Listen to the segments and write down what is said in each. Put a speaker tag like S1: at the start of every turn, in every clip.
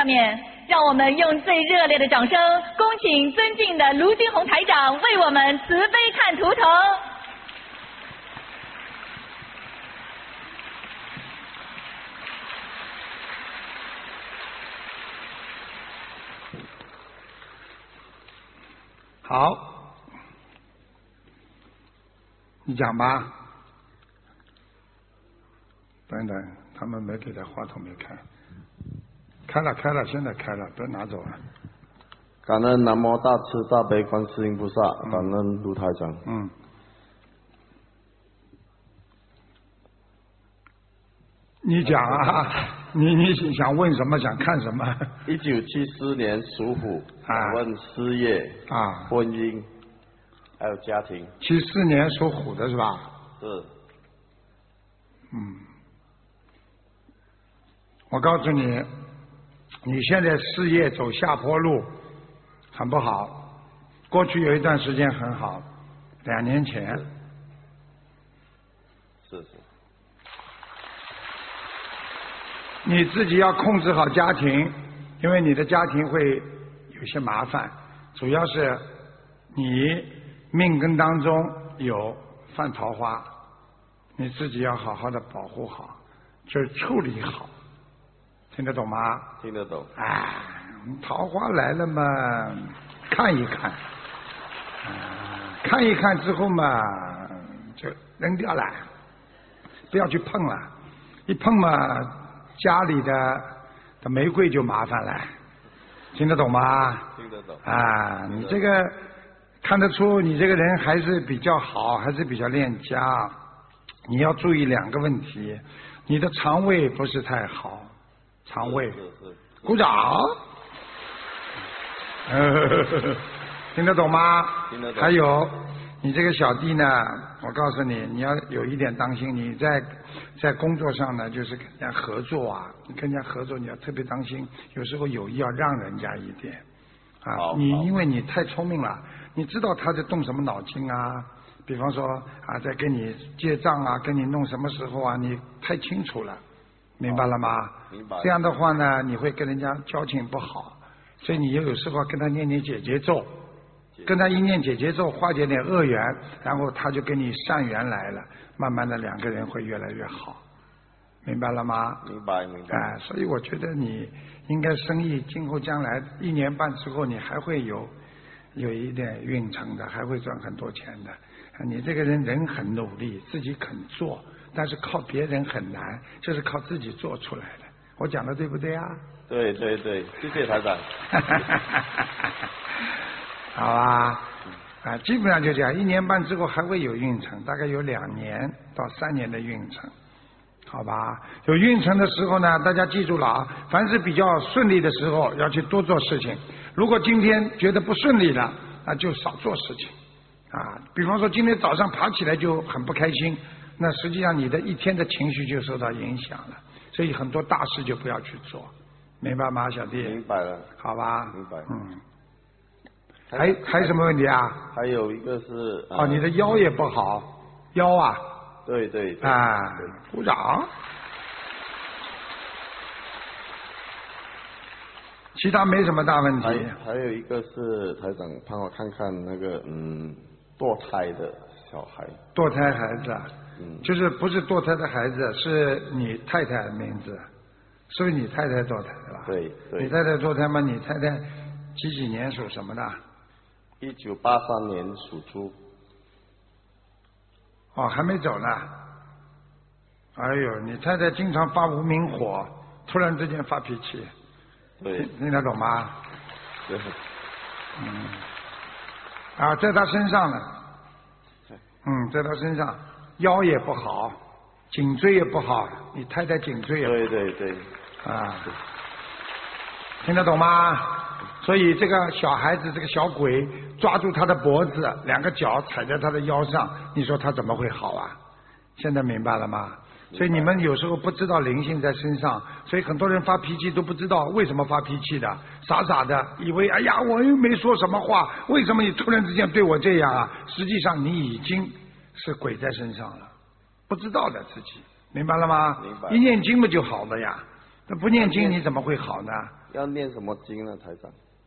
S1: 下面，让我们用最热烈的掌声，恭请尊敬的卢军红台长为我们慈悲看图腾。
S2: 好，你讲吧。等等，他们没给他话筒没开。开了，现在开了，都拿走了。
S3: 感恩南无大慈大悲观世音菩萨，感恩卢台长。
S2: 你讲啊，你想问什么？想看什么
S3: ？1974年属虎，想问事业、婚姻，还有家庭。
S2: 74年属虎的是吧？
S3: 是。
S2: 我告诉你，你现在事业走下坡路，很不好。过去有一段时间很好，2年前。
S3: 是。
S2: 你自己要控制好家庭，因为你的家庭会有些麻烦，主要是你命根当中有犯桃花，你自己要好好的保护好，就是处理好。听得懂吗？
S3: 听得懂。
S2: 桃花来了嘛，看一看，看一看之后嘛，就扔掉了，不要去碰了。一碰嘛，家里的玫瑰就麻烦了。听得懂吗？
S3: 听得懂。
S2: 你这个看得出你这个人还是比较好，还是比较恋家。你要注意2个问题，你的肠胃不是太好。肠胃，
S3: 是
S2: 鼓掌。听得懂吗？
S3: 听得懂。
S2: 还有，你这个小弟呢，我告诉你，你要有一点当心。你在工作上呢，就是跟人家合作啊，你跟人家合作你要特别当心，有时候有意要让人家一点。因为你太聪明了，你知道他在动什么脑筋啊？比方说在跟你结账啊，跟你弄什么时候啊，你太清楚了。明白了吗？
S3: 明白。
S2: 这样的话呢，你会跟人家交情不好，所以你有时候跟他念念解结咒，跟他一念解结咒，化解点恶缘，然后他就跟你善缘来了，慢慢的2个人会越来越好，明白了吗？
S3: 明白。
S2: 所以我觉得你应该生意今后将来1年半之后，你还会有一点运程的，还会赚很多钱的。你这个人很努力，自己肯做。但是靠别人很难，这是靠自己做出来的。我讲的对不对啊？
S3: 对，谢谢台长。
S2: 好吧，基本上就这样，1年半之后还会有运程，大概有2年到3年的运程，好吧？有运程的时候呢，大家记住了啊，凡是比较顺利的时候要去多做事情。如果今天觉得不顺利了，那就少做事情比方说今天早上爬起来就很不开心。那实际上你的一天的情绪就受到影响了，所以很多大事就不要去做，明白吗，小弟？
S3: 明白了。
S2: 好吧。
S3: 明白。
S2: 还有什么问题啊？
S3: 还有一个是
S2: 你的腰也不好，腰啊。
S3: 对。
S2: 鼓掌。其他没什么大问题。
S3: 还有一个是台长，帮我看看那个堕胎的小孩。
S2: 堕胎孩子啊？就是不是堕胎的孩子，是你太太的名字，是不是你太太堕胎的吧？
S3: 对。
S2: 你太太堕胎吗？你太太几年属什么的
S3: ？1983年属猪。
S2: 还没走呢。哎呦，你太太经常发无名火，突然之间发脾气。
S3: 对。
S2: 听得懂吗？
S3: 对。
S2: 在她身上呢。在她身上。腰也不好，颈椎也不好，你太太颈椎也不好。
S3: 对。
S2: 听得懂吗？所以这个小孩子，这个小鬼抓住他的脖子，2个脚踩在他的腰上，你说他怎么会好啊？现在明白了吗？所以你们有时候不知道灵性在身上，所以很多人发脾气都不知道为什么发脾气的，傻傻的以为哎呀我又没说什么话，为什么你突然之间对我这样啊？实际上你已经是鬼在身上了，不知道的自己，明白了吗？
S3: 明白。
S2: 一念经不就好了呀？那不念经你怎么会好呢？
S3: 要念什么经呢，台长？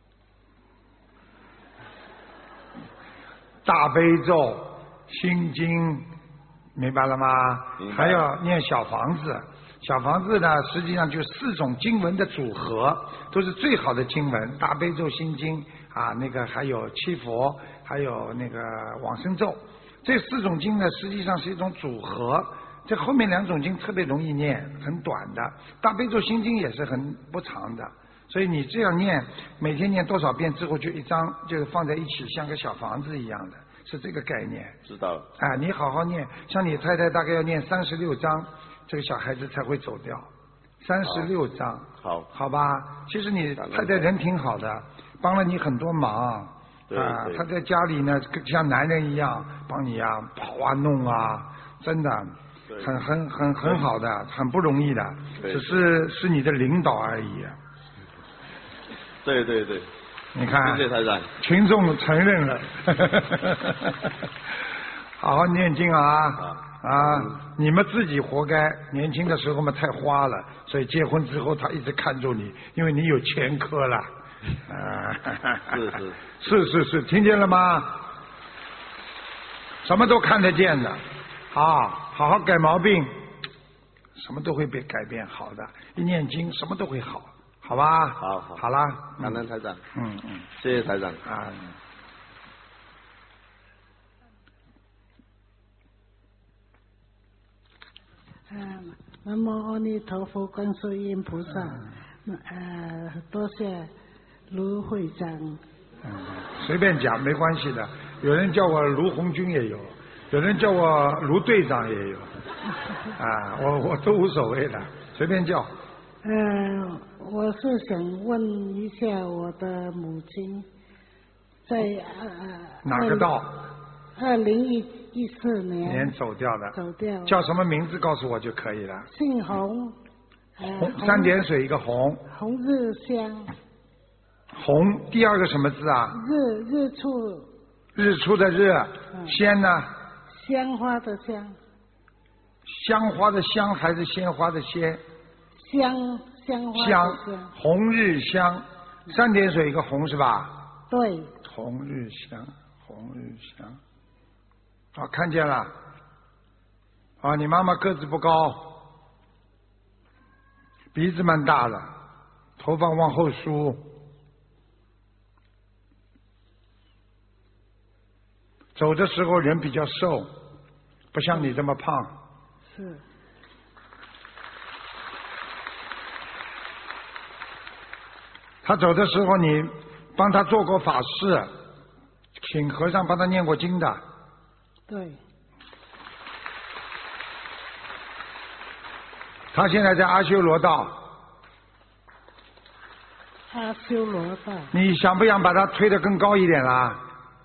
S2: 大悲咒、心经，明白了吗？还要念小房子。小房子呢，实际上就4种经文的组合，都是最好的经文。大悲咒、心经啊，那个还有七佛，还有那个往生咒，这4种经呢，实际上是一种组合。这后面2种经特别容易念，很短的。大悲咒、心经也是很不长的，所以你这样念，每天念多少遍之后，就一张就是放在一起，像个小房子一样的，是这个概念。
S3: 知道了。
S2: 啊，你好好念，像你太太大概要念36章，这个小孩子才会走掉。36章，好吧。其实你太太人挺好的，帮了你很多忙。
S3: 对。
S2: 她在家里呢，像男人一样帮你啊跑啊弄啊，真的。很好的，很不容易的，只是你的领导而已。
S3: 对，
S2: 你看，
S3: 谢谢台长，
S2: 群众承认了。好好念经啊！你们自己活该，年轻的时候嘛太花了，所以结婚之后他一直看住你，因为你有前科了。是，听见了吗？什么都看得见的。好好改毛病，什么都会被改变好的。一念经，什么都会好，好吧？好啦，
S3: 感恩台长。谢谢台长。
S4: 南无阿弥陀佛，观世音菩萨。多谢卢会长。
S2: 随便讲没关系的，有人叫我卢红军也有。有人叫我卢队长也有，我都无所谓的，随便叫。
S4: 我是想问一下我的母亲，在
S2: 哪个道
S4: ？2014年
S2: 走掉的。
S4: 走掉。
S2: 叫什么名字告诉我就可以了。
S4: 姓洪。
S2: 3点水一个洪。
S4: 洪日香。
S2: 洪第2个什么字啊？
S4: 日出。
S2: 日出的日。鲜呢？
S4: 鲜花的香。
S2: 香花的香还是鲜花的鲜？
S4: 香花的香。
S2: 红日香，3点水一个红是吧？
S4: 对。
S2: 红日香。看见了。你妈妈个子不高，鼻子蛮大的，头发往后梳。走的时候人比较瘦，不像你这么胖。
S4: 是。
S2: 他走的时候你帮他做过法事，请和尚帮他念过经的。
S4: 对。
S2: 他现在在阿修罗道。
S4: 阿修罗道。
S2: 你想不想把他推得更高一点啦？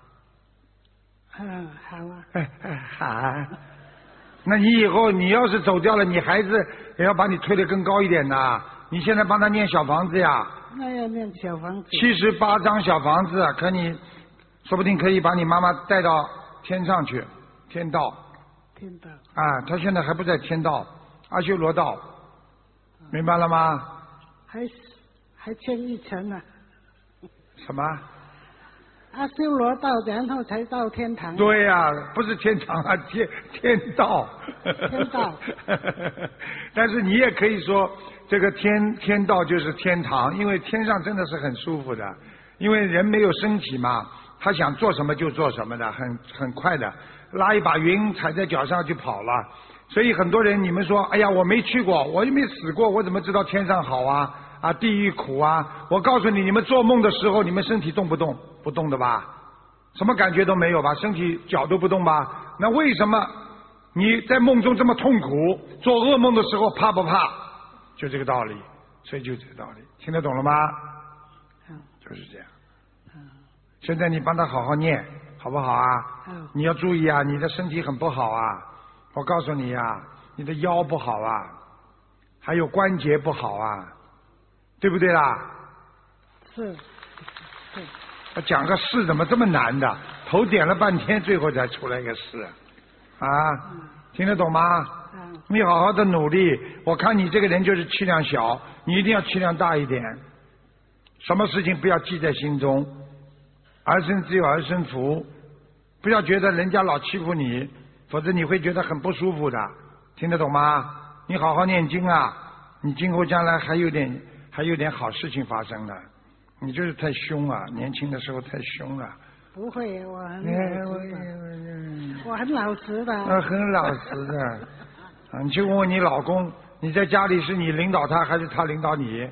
S4: 好啊。
S2: 好。那你以后你要是走掉了，你孩子也要把你推得更高一点呐。你现在帮他念小房子呀。
S4: 那要念小房子。
S2: 78张小房子，可你说不定可以把你妈妈带到天上去，天道。他现在还不在天道，阿修罗道，明白了吗？
S4: 还欠1层呢。
S2: 什么？
S4: 阿修罗道，然后才到天堂。
S2: 对呀，不是天堂啊，天道。
S4: 天道。
S2: 但是你也可以说，这个天道就是天堂，因为天上真的是很舒服的，因为人没有身体嘛，他想做什么就做什么的，很快的，拉一把云踩在脚上就跑了。所以很多人你们说，哎呀，我没去过，我又没死过，我怎么知道天上好啊？地狱苦啊！我告诉你，你们做梦的时候，你们身体动不动？不动的吧？什么感觉都没有吧？身体脚都不动吧？那为什么你在梦中这么痛苦？做噩梦的时候怕不怕？就这个道理，所以就这个道理，听得懂了吗？就是这样。现在你帮他好好念，好不好啊？你要注意啊，你的身体很不好啊！我告诉你啊，你的腰不好啊，还有关节不好啊。对不对啦？
S4: 是。
S2: 讲个事怎么这么难的？头点了半天，最后才出来一个事，听得懂吗？你好好的努力，我看你这个人就是气量小，你一定要气量大一点， 什么事情不要记在心中，儿孙自有儿孙福，不要觉得人家老欺负你，否则你会觉得很不舒服的，听得懂吗？你好好念经啊，你今后将来还有点好事情发生的。你就是太凶了，年轻的时候太凶了。
S4: 不会，我很老实的。
S2: 很老实的。你去问问你老公，你在家里是你领导他还是他领导你？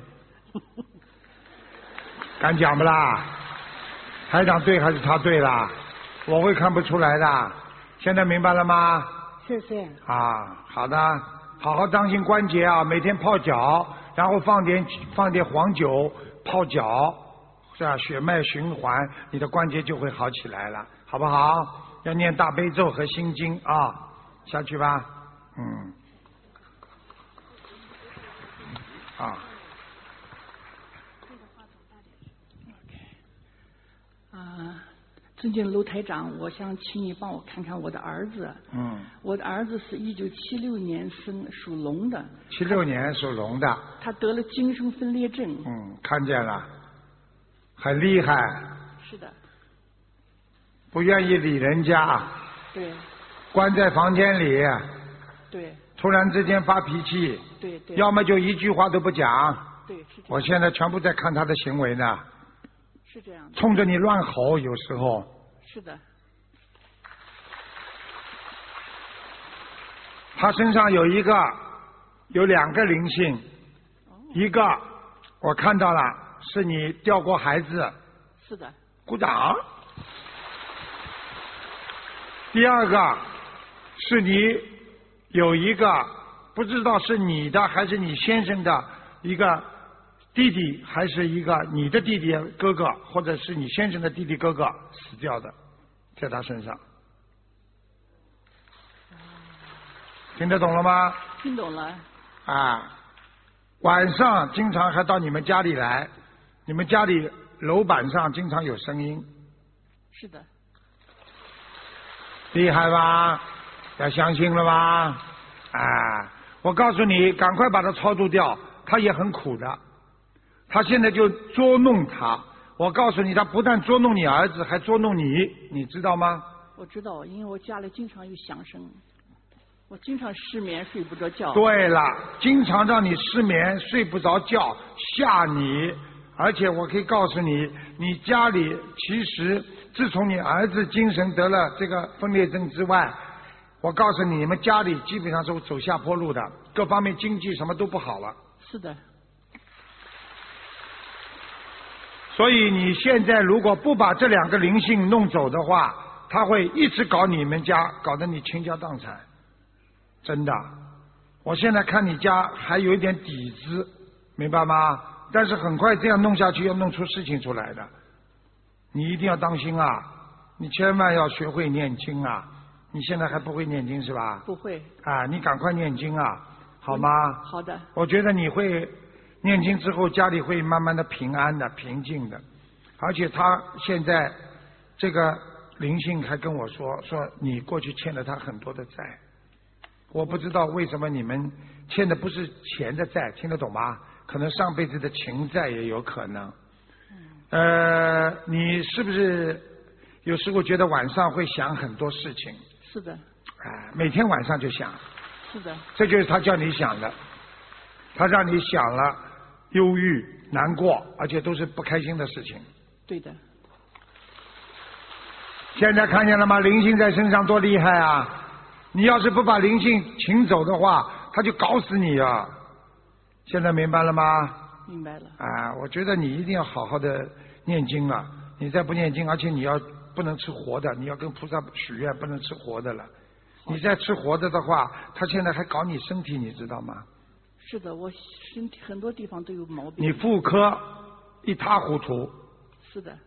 S2: 敢讲不啦？台长对还是他对啦？我会看不出来的。现在明白了吗？
S4: 谢谢。
S2: 好的，好好当心关节啊，每天泡脚，然后放点黄酒泡脚，是吧？血脉循环，你的关节就会好起来了，好不好？要念大悲咒和心经啊，下去吧。
S5: 尊敬卢台长，我想请你帮我看看我的儿子。我的儿子是1976年生，属龙的。
S2: 76年属龙的。
S5: 他得了精神分裂症。
S2: 看见了，很厉害。
S5: 是的。
S2: 不愿意理人家。
S5: 对。
S2: 关在房间里。
S5: 对。
S2: 突然之间发脾气。
S5: 对。
S2: 要么就一句话都不讲。
S5: 对，是这样。
S2: 我现在全部在看他的行为呢。
S5: 是这样的。
S2: 冲着你乱吼，有时候。
S5: 是的。
S2: 他身上有2个灵性，一个我看到了，是你掉过孩子。
S5: 是的。
S2: 鼓掌。第二个是你有一个不知道是你的还是你先生的一个弟弟，还是一个你的弟弟哥哥，或者是你先生的弟弟哥哥死掉的，在他身上。听得懂了吗？
S5: 听懂了。
S2: 晚上经常还到你们家里来，你们家里楼板上经常有声音。
S5: 是的。
S2: 厉害吧？要相信了吧？我告诉你，赶快把它超度掉，他也很苦的。他现在就捉弄他，我告诉你，他不但捉弄你儿子，还捉弄你，你知道吗？
S5: 我知道，因为我家里经常有响声，我经常失眠睡不着觉。
S2: 对了，经常让你失眠睡不着觉，吓你。而且我可以告诉你，你家里其实自从你儿子精神得了这个分裂症之外，我告诉你，你们家里基本上是走下坡路的，各方面经济什么都不好了。
S5: 是的。
S2: 所以你现在如果不把这2个灵性弄走的话，他会一直搞你们家，搞得你倾家荡产。真的，我现在看你家还有一点底子，明白吗？但是很快这样弄下去，要弄出事情出来的。你一定要当心啊！你千万要学会念经啊！你现在还不会念经是吧？
S5: 不会。
S2: 你赶快念经啊，好吗？
S5: 好的。
S2: 我觉得你会念经之后，家里会慢慢的平安的、平静的。而且他现在这个灵性还跟我说你过去欠了他很多的债。我不知道为什么你们欠的不是钱的债，听得懂吗？可能上辈子的情债也有可能。你是不是有时候觉得晚上会想很多事情？
S5: 是的。
S2: 每天晚上就想。
S5: 是的。
S2: 这就是他叫你想的，他让你想了忧郁、难过，而且都是不开心的事情。
S5: 对的。
S2: 现在看见了吗？灵性在身上多厉害啊！你要是不把灵性请走的话，他就搞死你啊！现在明白了吗？
S5: 明白了。
S2: 我觉得你一定要好好的念经了。你再不念经，而且你要不能吃活的，你要跟菩萨许愿，不能吃活的了。你再吃活的的话，他现在还搞你身体，你知道吗？
S5: 是的，我身体很多地方都有毛病。
S2: 你妇科一塌糊涂。
S5: 是的。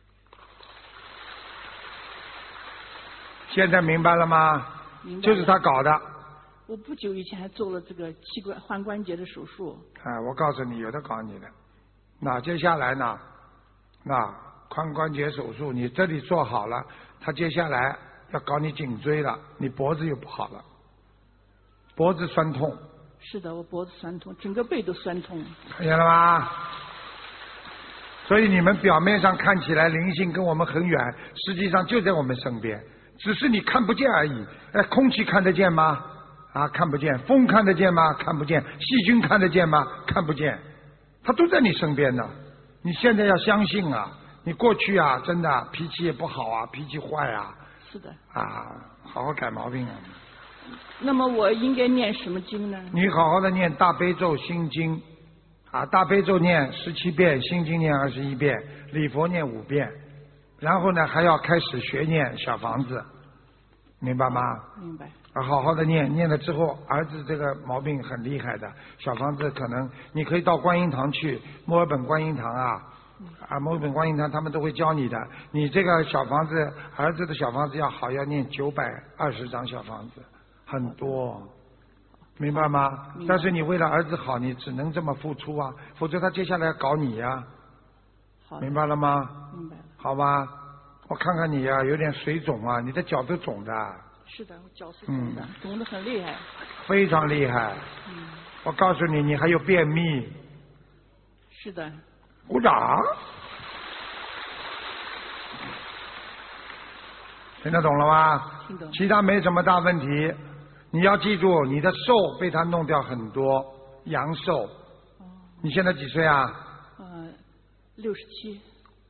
S2: 现在明白了吗？
S5: 明白了。
S2: 就是他搞的。
S5: 我不久以前还做了这个换关节的手术。
S2: 我告诉你，有的搞你的。那接下来呢？髋关节手术，你这里做好了，他接下来要搞你颈椎了，你脖子又不好了，脖子酸痛。是
S5: 的，我脖子酸痛，整个背都酸痛。
S2: 看见了吗？ 所以你们表面上看起来灵性跟我们很远，实际上就在我们身边，只是你看不见而已。空气看得见吗？看不见。风看得见吗？看不见。细菌看得见吗？看不见。它都在你身边呢。你现在要相信啊，你过去啊，真的脾气也不好啊，脾气坏啊。
S5: 是的。
S2: 好好改毛病啊。
S5: 那么我应该念什么经呢？
S2: 你好好的念大悲咒心经。大悲咒念17遍，心经念21遍，礼佛念5遍，然后呢还要开始学念小房子，明白吗？
S5: 明白。
S2: 好好的念了之后，儿子这个毛病很厉害的，小房子可能你可以到观音堂去，墨尔本观音堂墨尔本观音堂他们都会教你的。你这个小房子，儿子的小房子要好，要念920张小房子，很多。明白吗？但是你为了儿子好，你只能这么付出啊，否则他接下来搞你呀。明白了吗？
S5: 明白了。
S2: 好吧，我看看你呀，有点水肿啊，你的脚都肿的。
S5: 是的，我脚是肿的，肿得很厉害。
S2: 非常厉害。我告诉你，你还有便秘。
S5: 是的。
S2: 鼓掌。听得懂了吗？
S5: 听懂。
S2: 其他没什么大问题。你要记住，你的寿被他弄掉很多，阳寿。你现在几岁啊
S5: ？67。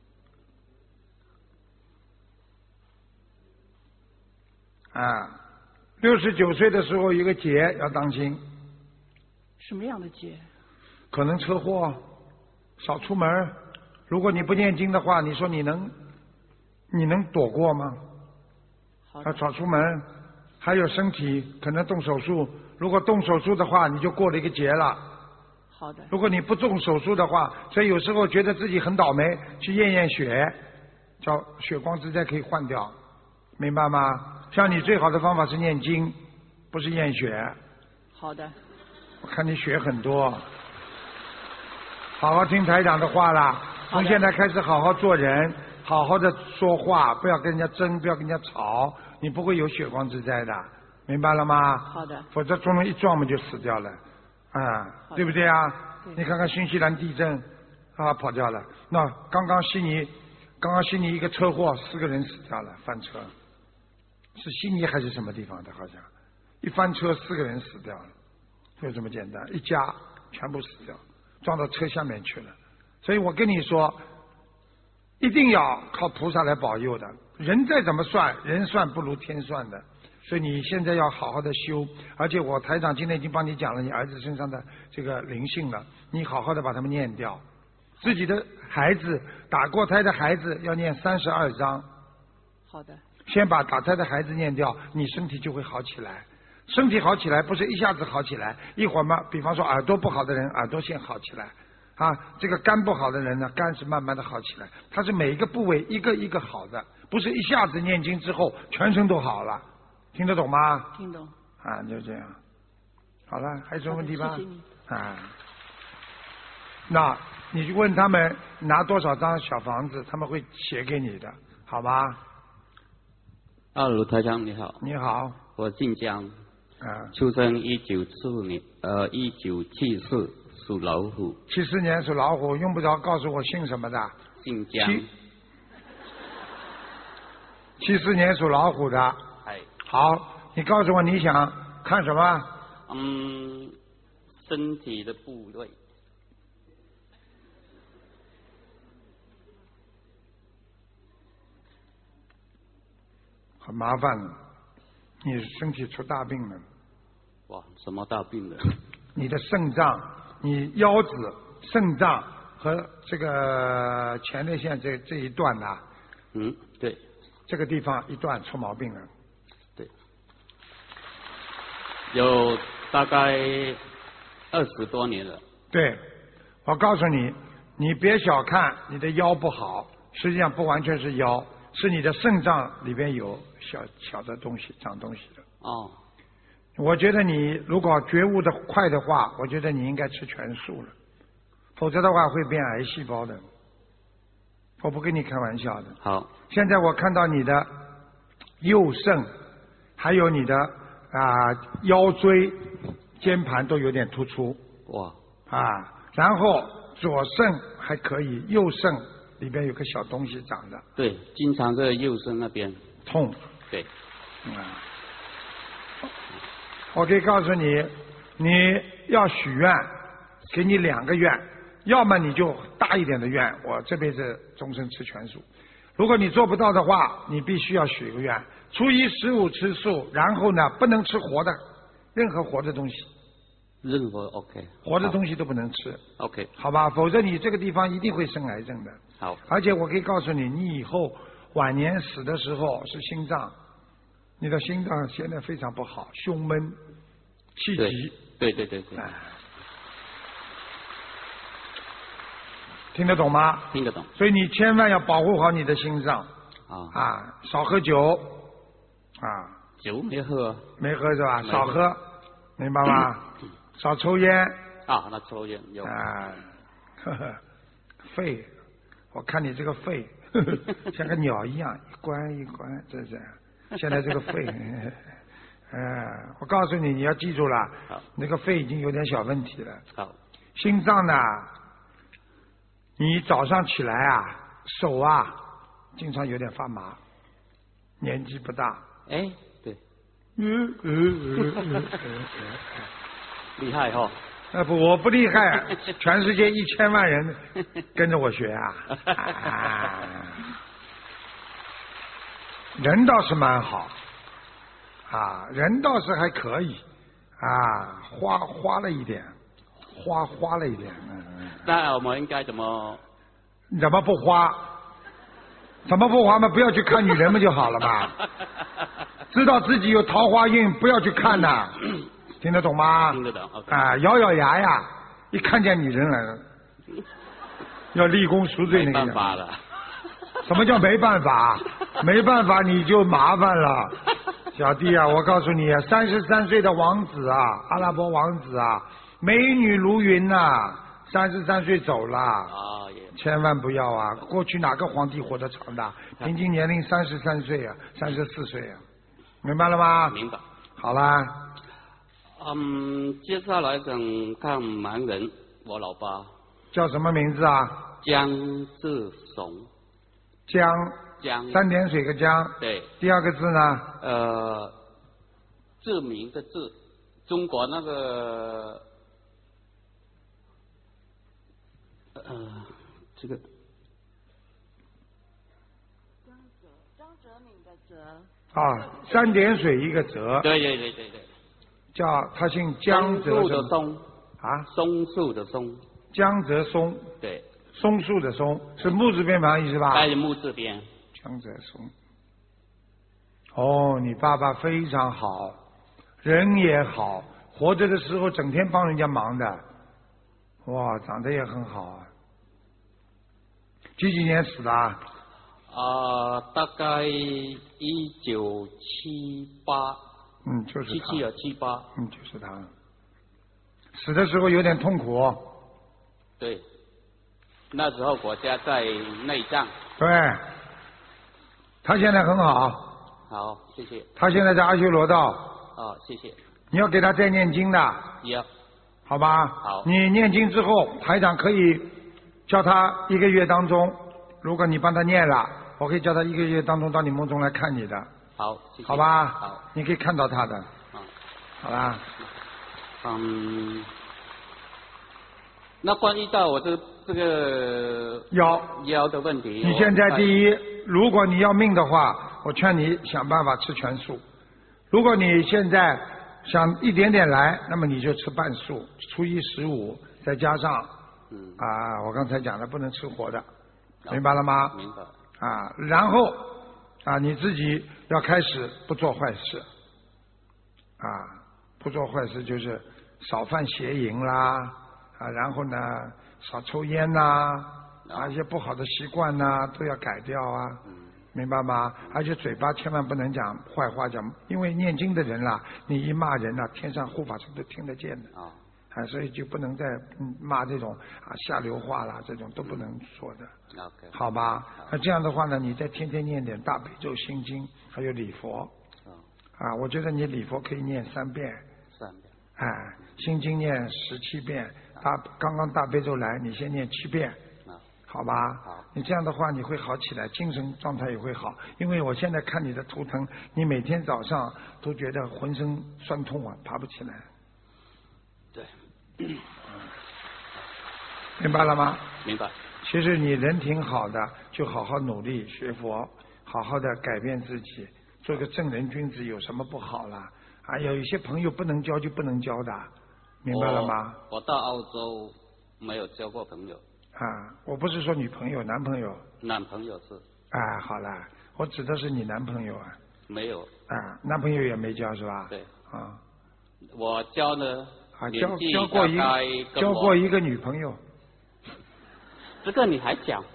S2: 69岁的时候一个劫要当心。
S5: 什么样的劫？
S2: 可能车祸，少出门。如果你不念经的话，你说你能躲过吗？少出门。还有身体可能动手术，如果动手术的话，你就过了一个劫了。
S5: 好的。
S2: 如果你不动手术的话，所以有时候觉得自己很倒霉，去验血，叫血光之灾可以换掉，明白吗？像你最好的方法是念经，不是验血。
S5: 好的。
S2: 我看你血很多，好好听台长的话啦。从现在开始好好做人，好好的说话，不要跟人家争，不要跟人家吵。你不会有血光之灾的，明白了吗？
S5: 好的。
S2: 否则撞了一撞嘛就死掉了，对不对啊？你看看新西兰地震，跑掉了。那刚刚悉尼一个车祸，4个人死掉了，翻车。是悉尼还是什么地方的？好像一翻车4个人死掉了，就这么简单，一家全部死掉，撞到车下面去了。所以我跟你说，一定要靠菩萨来保佑的。人再怎么算，人算不如天算的，所以你现在要好好的修。而且我台长今天已经帮你讲了你儿子身上的这个灵性了，你好好的把他们念掉。自己的孩子，打过胎的孩子要念32章。
S5: 好的。
S2: 先把打胎的孩子念掉，你身体就会好起来。身体好起来不是一下子好起来，一会儿嘛，比方说耳朵不好的人，耳朵先好起来。这个肝不好的人呢，肝是慢慢的好起来，它是每一个部位一个一个好的，不是一下子念经之后全身都好了，听得懂吗？
S5: 听懂。
S2: 就这样。好了，还有什么问题吗？
S5: 谢谢你。
S2: 那你就问他们拿多少张小房子，他们会写给你的，好吗？
S6: 卢台长你好。
S2: 你好。
S6: 我姓江。出生1974年，1974属老虎。
S2: 74年属老虎，用不着告诉我姓什么的。
S6: 姓江。
S2: 74年属老虎的。好，你告诉我你想看什么？
S6: 身体的部位。
S2: 很麻烦了，你身体出大病了。
S6: 哇，什么大病了？
S2: 你的肾脏，你腰子、肾脏和这个前列腺这一段呐。
S6: 对。
S2: 这个地方一段出毛病了。
S6: 对。有大概20多年了。
S2: 对，我告诉你，你别小看你的腰不好，实际上不完全是腰，是你的肾脏里边有小的东西长东西的。我觉得你如果觉悟的快的话，我觉得你应该吃全素了，否则的话会变癌细胞的。我不跟你开玩笑的。
S6: 好。
S2: 现在我看到你的右肾，还有你的腰椎、肩盘都有点突出。
S6: 哇。
S2: 然后左肾还可以，右肾里边有个小东西长的。
S6: 对，经常在右肾那边
S2: 痛。
S6: 对。
S2: 我可以告诉你，你要许愿，给你2个愿，要么你就大一点的愿，我这辈子终身吃全素。如果你做不到的话，你必须要许一个愿，初一十五吃素，然后呢不能吃活的，任何活的东西。
S6: 任何 OK。
S2: 活的东西都不能吃。
S6: OK。
S2: 好吧，否则你这个地方一定会生癌症的。
S6: 好。
S2: 而且我可以告诉你，你以后晚年死的时候是心脏，你的心脏现在非常不好，胸闷、气急。
S6: 对。
S2: 听得懂吗？
S6: 听得懂。
S2: 所以你千万要保护好你的心脏。少喝酒。
S6: 酒没喝。
S2: 没喝是吧？少喝，明白吗？少抽烟。
S6: 那抽烟有。
S2: 肺，我看你这个肺像个鸟一样，一关一关，这是。现在这个肺，我告诉你，你要记住了，那个肺已经有点小问题了。
S6: 好。
S2: 心脏呢？你早上起来手经常有点发麻，年纪不大。
S6: 对。厉害哦。
S2: 不，我不厉害，全世界1000万人跟着我学人倒是蛮好，人倒是还可以，花了一点。
S6: 那我们应该怎么？
S2: 怎么不花？怎么不花嘛？不要去看女人们就好了嘛。知道自己有桃花运，不要去看呐。听得懂吗？
S6: 听得懂。
S2: 咬牙呀，一看见女人来了，要立功赎罪那个。
S6: 没办法了。
S2: 什么叫没办法？没办法你就麻烦了，小弟我告诉你，33岁的王子阿拉伯王子美女如云33岁走了。千万不要过去哪个皇帝活得长的？平均年龄33岁34岁明白了吗？
S6: 明白。
S2: 好啦。
S6: 接下来想看盲人，我老爸
S2: 叫什么名字
S6: 江志雄。
S2: 江3点水个江。
S6: 对。
S2: 第2个字呢？
S6: 志明的志，中国那个这个
S5: 张泽敏的泽。
S2: 3点水一个泽。
S6: 对。
S2: 叫他姓江泽。
S6: 松树的松。松树的松。
S2: 江泽松。
S6: 对。
S2: 松树的松是木字边旁意思吧？
S6: 木字边。
S2: 江泽松。你爸爸非常好，人也好，活着的时候整天帮人家忙的，长得也很好几年死的
S6: 大概1978。
S2: 就是他。
S6: 7778。
S2: 就是他。死的时候有点痛苦。
S6: 对。那时候国家在内战。
S2: 对。他现在很好。
S6: 好，谢谢。
S2: 他现在在阿修罗道。
S6: 谢谢。
S2: 你要给他再念经的。
S6: 要。
S2: 好吧。
S6: 好。
S2: 你念经之后，台长可以叫他1个月当中，如果你帮他念了，我可以叫他1个月当中到你梦中来看你的。
S6: 好，谢谢。
S2: 好吧。
S6: 好。
S2: 你可以看到他的。好啦。
S6: 那关于到我这个腰的问题，
S2: 你现在第一，如果你要命的话，我劝你想办法吃全素。如果你现在想一点点来，那么你就吃半素，初一十五，再加上我刚才讲的不能吃活的，明白了吗？
S6: 明白。
S2: 然后你自己要开始不做坏事，不做坏事就是少犯邪淫啦，然后呢少抽烟呐，一些不好的习惯呐都要改掉明白吗？而且嘴巴千万不能讲坏话，因为念经的人啦，你一骂人天上护法神都听得见的所以就不能再骂这种下流话啦，这种都不能说的。好吧？那这样的话呢，你再天天念点大悲咒、心经，还有礼佛。我觉得你礼佛可以念3遍。
S6: 3遍。
S2: 心经念17遍， 刚刚大悲咒来，你先念7遍，好吧？
S6: 好。
S2: 你这样的话你会好起来，精神状态也会好。因为我现在看你的图腾，你每天早上都觉得浑身酸痛啊，爬不起来。
S6: 对。
S2: 明白了吗？
S6: 明白。
S2: 其实你人挺好的，就好好努力学佛，好好的改变自己，做个正人君子，有什么不好啦？啊，有一些朋友不能交就不能交的，明白了吗？
S6: 我到澳洲没有交过朋友。
S2: 啊，我不是说女朋友，男朋友。
S6: 男朋友是。
S2: 啊，好了，我指的是你男朋友啊。
S6: 没有。
S2: 啊，男朋友也没交是吧？
S6: 对。
S2: 啊。
S6: 我交呢。
S2: 啊，交过一个女朋友。
S6: 这个你还讲？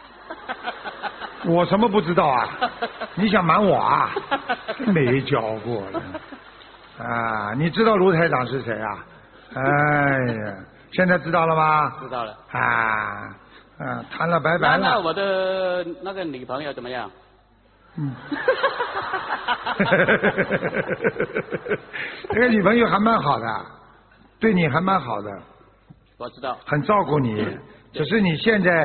S2: 我什么不知道啊？你想瞒我啊？没交过了。啊，你知道卢台长是谁啊？哎呀，现在知道了吗？
S6: 知道了。
S2: 啊，谈了拜拜了。
S6: 那我的那个女朋友怎么样？
S2: 这个女朋友还蛮好的，对你还蛮好的。
S6: 我知道。很
S2: 照顾你，只是你现在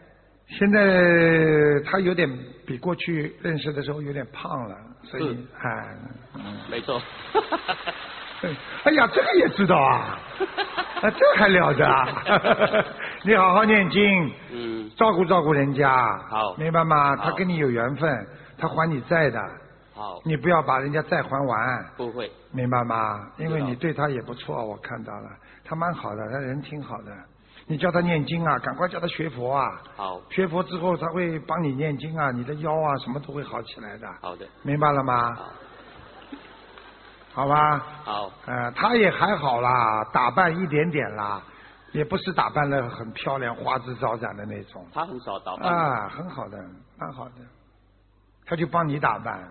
S2: 她有点比过去认识的时候有点胖了，所以
S6: 没错。
S2: 哎呀，这个也知道啊，这还了得啊！你好好念经，照顾人家，
S6: 好，
S2: 明白吗？他跟你有缘分，他还你债的，
S6: 好，
S2: 你不要把人家债还完，
S6: 不会，
S2: 明白吗？因为你对他也不错，我看到了，他蛮好的，他人挺好的。你叫他念经啊，赶快叫他学佛啊！
S6: 好，
S2: 学佛之后他会帮你念经啊，你的腰啊什么都会好起来的。
S6: 好的，
S2: 明白了吗？
S6: 好。
S2: 好吧，
S6: 好，
S2: 他也还好啦，打扮一点点啦，也不是打扮得很漂亮、花枝招展的那种。
S6: 他很少打扮。
S2: 啊，很好的，蛮好的，他就帮你打扮，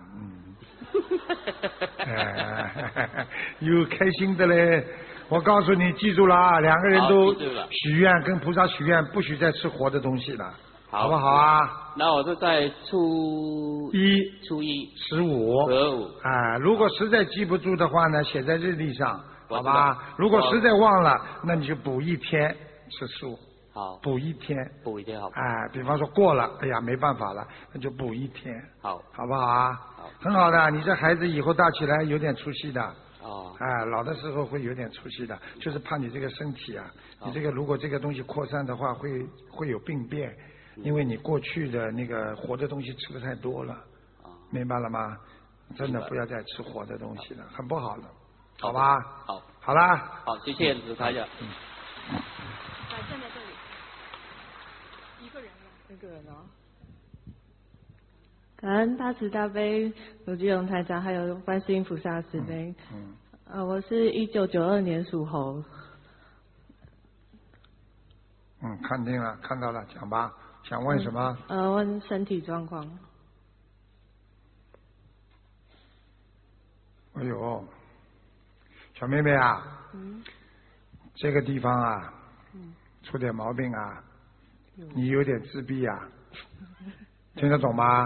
S2: 有开心的嘞。我告诉你，记住了啊，两个人都许愿，跟菩萨许愿，不许再吃活的东西了。好不好啊？
S6: 那我就在初一、
S2: 15。如果实在记不住的话呢，写在日历上，好吧？如果实在忘了，那你就补1天吃素。
S6: 好。
S2: 补1天。
S6: 补1天好。
S2: 比方说过了，哎呀，没办法了，那就补1天。
S6: 好。
S2: 好不好啊？
S6: 好。
S2: 很好的，你这孩子以后大起来有点出息的。
S6: 哦。
S2: 老的时候会有点出息的，就是怕你这个身体啊，你这个如果这个东西扩散的话，会有病变。因为你过去的那个活的东西吃的太多了，明白了吗？真的不要再吃活的东西了，很不好的，好吧？
S6: 好，
S2: 好啦。
S6: 好，谢谢卢台长。
S5: 站在这里，一个人了。
S7: 感恩大慈大悲卢俊荣台长，还有观世音菩萨慈悲。我是1992年属猴。
S2: 看到了，讲吧。想问什么？
S7: 问身体状况。
S2: 哎呦，小妹妹啊，这个地方啊，出点毛病啊，你有点自闭啊，听得懂吗？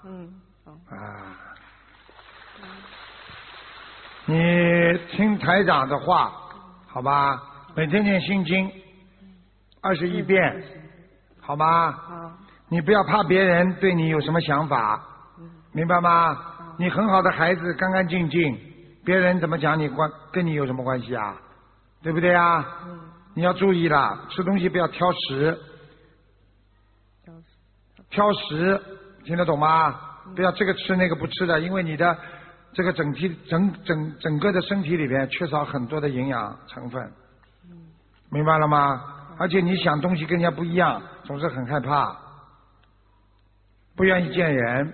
S2: 你听台长的话，好吧？每天念心经21遍。好吗？
S7: 好。
S2: 你不要怕别人对你有什么想法，明白吗？你很好的孩子，干干净净，别人怎么讲你跟你有什么关系啊？对不对啊？你要注意了，吃东西不要挑食。挑食，听得懂吗？不要这个吃那个不吃的，因为你的这个整个的身体里边缺少很多的营养成分，明白了吗？而且你想东西跟人家不一样，总是很害怕，不愿意见人。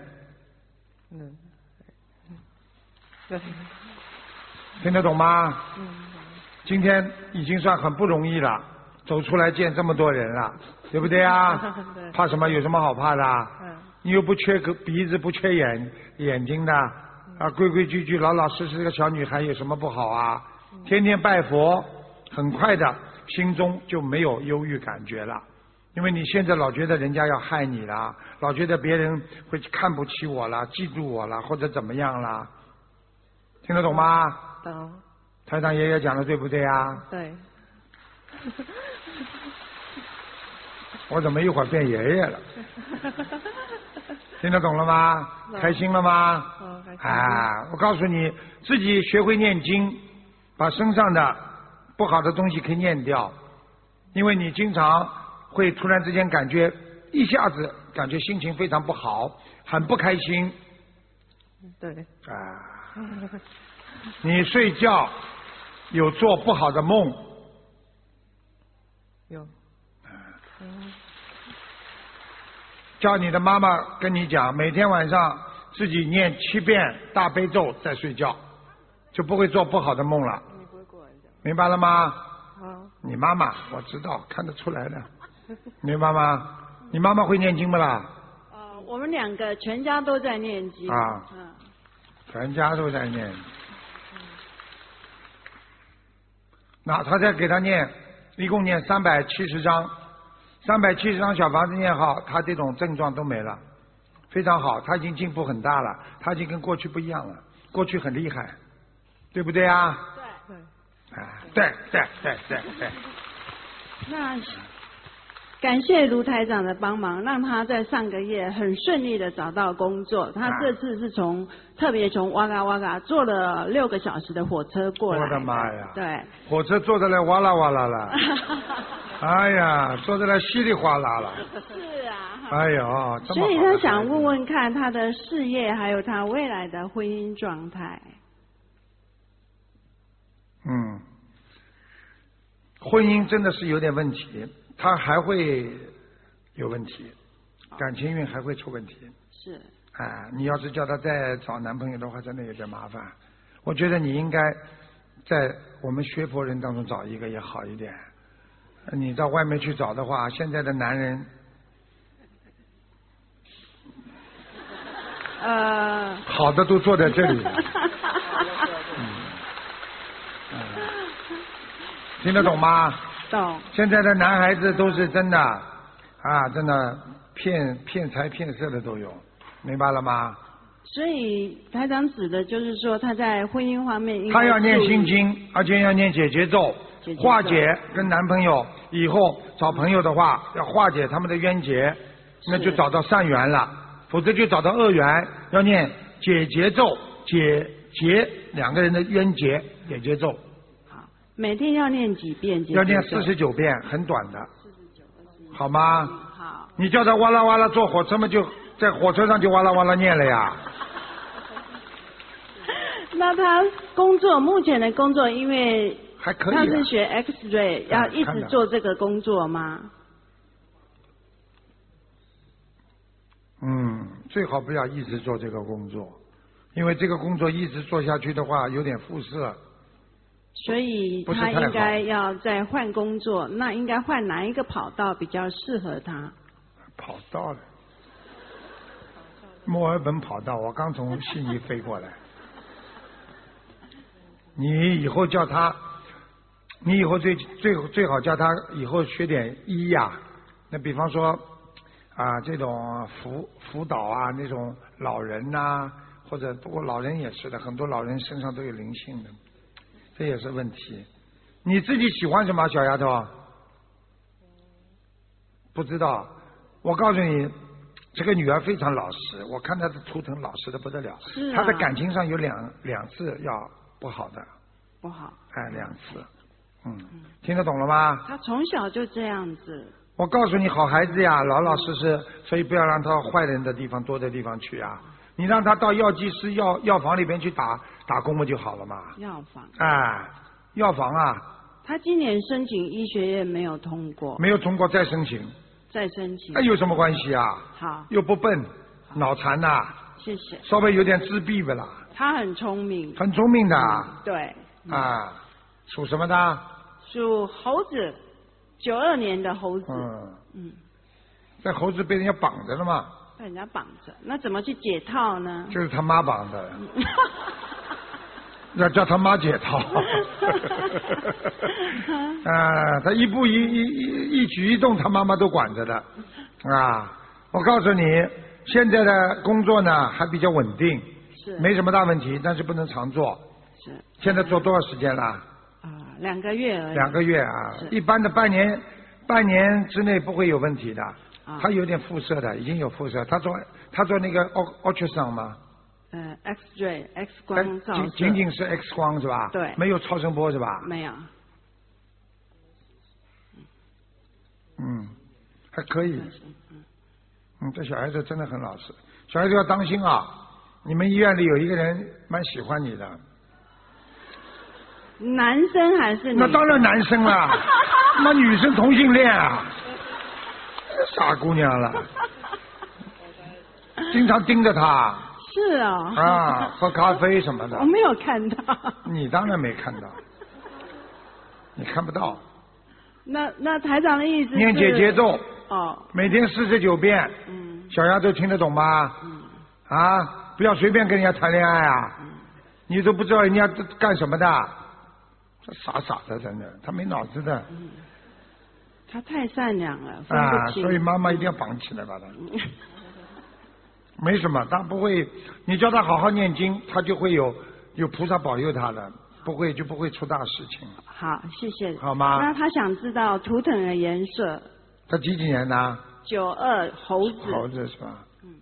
S2: 听得懂吗？今天已经算很不容易了，走出来见这么多人了，对不对啊？怕什么？有什么好怕的？你又不缺个鼻子，不缺眼睛的，规规矩矩、老老实实的小女孩有什么不好啊？天天拜佛，很快的。心中就没有忧郁感觉了，因为你现在老觉得人家要害你了，老觉得别人会看不起我了，嫉妒我了，或者怎么样了，听得懂吗？
S7: 懂。
S2: 台长爷爷讲的对不对啊？
S7: 对。
S2: 我怎么一会儿变爷爷了？听得懂了吗？开心了吗？我告诉你，自己学会念经，把身上的不好的东西可以念掉，因为你经常会突然之间感觉一下子感觉心情非常不好，很不开心。
S7: 对。
S2: 你睡觉有做不好的梦？
S7: 有。
S2: 叫你的妈妈跟你讲，每天晚上自己念7遍大悲咒再睡觉，就不会做不好的梦了。
S7: 你不会过来讲。
S2: 明白了吗？
S7: 好。
S2: 你妈妈我知道，看得出来的。明白吗？你妈妈会念经不啦？
S8: 我们2个全家都在念经。
S2: 全家都在念。那他再给他念，一共念370章。370张小房子念好，他这种症状都没了，非常好，他已经进步很大了，他已经跟过去不一样了，过去很厉害，对不对啊？对。对。
S8: 那感谢卢台长的帮忙，让他在上个月很顺利的找到工作。他这次是特别从哇嘎坐了6个小时的火车过来。
S2: 我的妈呀！
S8: 对。
S2: 火车坐得来哇啦哇啦了。哎呀，坐得来稀里哗啦了。
S8: 是啊。
S2: 哎呦，这么好的。
S8: 所以他想问问看他的事业，还有他未来的婚姻状态。
S2: 婚姻真的是有点问题，他还会有问题，感情运还会出问题。
S8: 是。
S2: 你要是叫他再找男朋友的话，真的有点麻烦。我觉得你应该在我们学佛人当中找一个也好一点。你到外面去找的话，现在的男人，好的都坐在这里。听得懂吗？
S8: 懂。
S2: 现在的男孩子都是真的真的骗财骗色的都有，明白了吗？
S8: 所以台长指的就是说他在婚姻方面应该
S2: 他要念心经，而且要念解结咒，化解跟男朋友以后找朋友的话，要化解他们的冤结，那就找到善缘了，否则就找到恶缘。要念解结咒，解结2个人的冤结，解结咒。
S8: 每天要念几遍？
S2: 要念49遍，很短的。好吗？
S8: 好。
S2: 你叫他哇啦哇啦坐火车嘛，就在火车上就哇啦哇啦念了呀。
S8: 那他目前的工作，因为
S2: 还可以。
S8: 他是学 X-ray， 要一直做这个工作吗？
S2: 最好不要一直做这个工作，因为这个工作一直做下去的话，有点辐射。
S8: 所以他应该要再换工作，那应该换哪一个跑道比较适合他？
S2: 跑道了，墨尔本跑道，我刚从悉尼飞过来。你以后叫他，你以后最好叫他以后学点医呀。那比方说这种辅导那种老人或者不过老人也是的，很多老人身上都有灵性的。这也是问题。你自己喜欢什么，小丫头？不知道。我告诉你，这个女儿非常老实，我看她的图腾老实的不得了。她的感情上有两次要不好的。
S8: 不好。
S2: 2次。听得懂了吗？
S8: 她从小就这样子。
S2: 我告诉你，好孩子呀，老老实实，所以不要让她坏人的地方多的地方去啊。你让他到药剂师药房里边去打工不就好了嘛？
S8: 药房。
S2: 药房
S8: 他今年申请医学院没有通过。
S2: 没有通过再申请。
S8: 再申请。
S2: 有什么关系啊？
S8: 好。
S2: 又不笨，脑残
S8: 谢谢。
S2: 稍微有点自闭不啦？
S8: 他很聪明。
S2: 很聪明的。
S8: 对。
S2: 属什么的？
S8: 属猴子，92年的猴子。
S2: 这猴子被人家绑着了嘛？
S8: 被人家绑着，那怎么去解套呢？
S2: 就是他妈绑的。要叫他妈解套。他一步一举一动，他妈妈都管着的。我告诉你，现在的工作呢还比较稳定，
S8: 是
S2: 没什么大问题，但是不能常做。
S8: 是。
S2: 现在做多少时间了
S8: 2个月而已。
S2: 2个月啊，一般的半年之内不会有问题的。他有点辐射的，已经有辐射。他做那个 ultrasound 吗
S8: ？X-ray X 光照射。
S2: 仅仅是 X 光是吧？
S8: 对。
S2: 没有超声波是吧？
S8: 没有。
S2: 还可以。这小孩子真的很老实，小孩子要当心啊！你们医院里有一个人蛮喜欢你的。
S8: 男生还是女生？
S2: 那当然男生了，那女生同性恋啊，傻姑娘了，经常盯着他。
S8: 是啊。
S2: 喝咖啡什么的。
S8: 我没有看到。
S2: 你当然没看到，你看不到。
S8: 那台长的意思是
S2: 念姐姐咒。每天49遍。小丫头听得懂吗？不要随便跟人家谈恋爱啊！你都不知道人家干什么的，傻傻的，真的，他没脑子的。
S8: 他太善良了，分不清。
S2: 所以妈妈一定要绑起来把他。没什么，他不会，你叫他好好念经，他就会有菩萨保佑他的，不会出大事情。
S8: 好，谢谢。
S2: 好吗？
S8: 那他想知道图腾的颜色。
S2: 他几年呢
S8: ？92，猴子。
S2: 猴子是吧？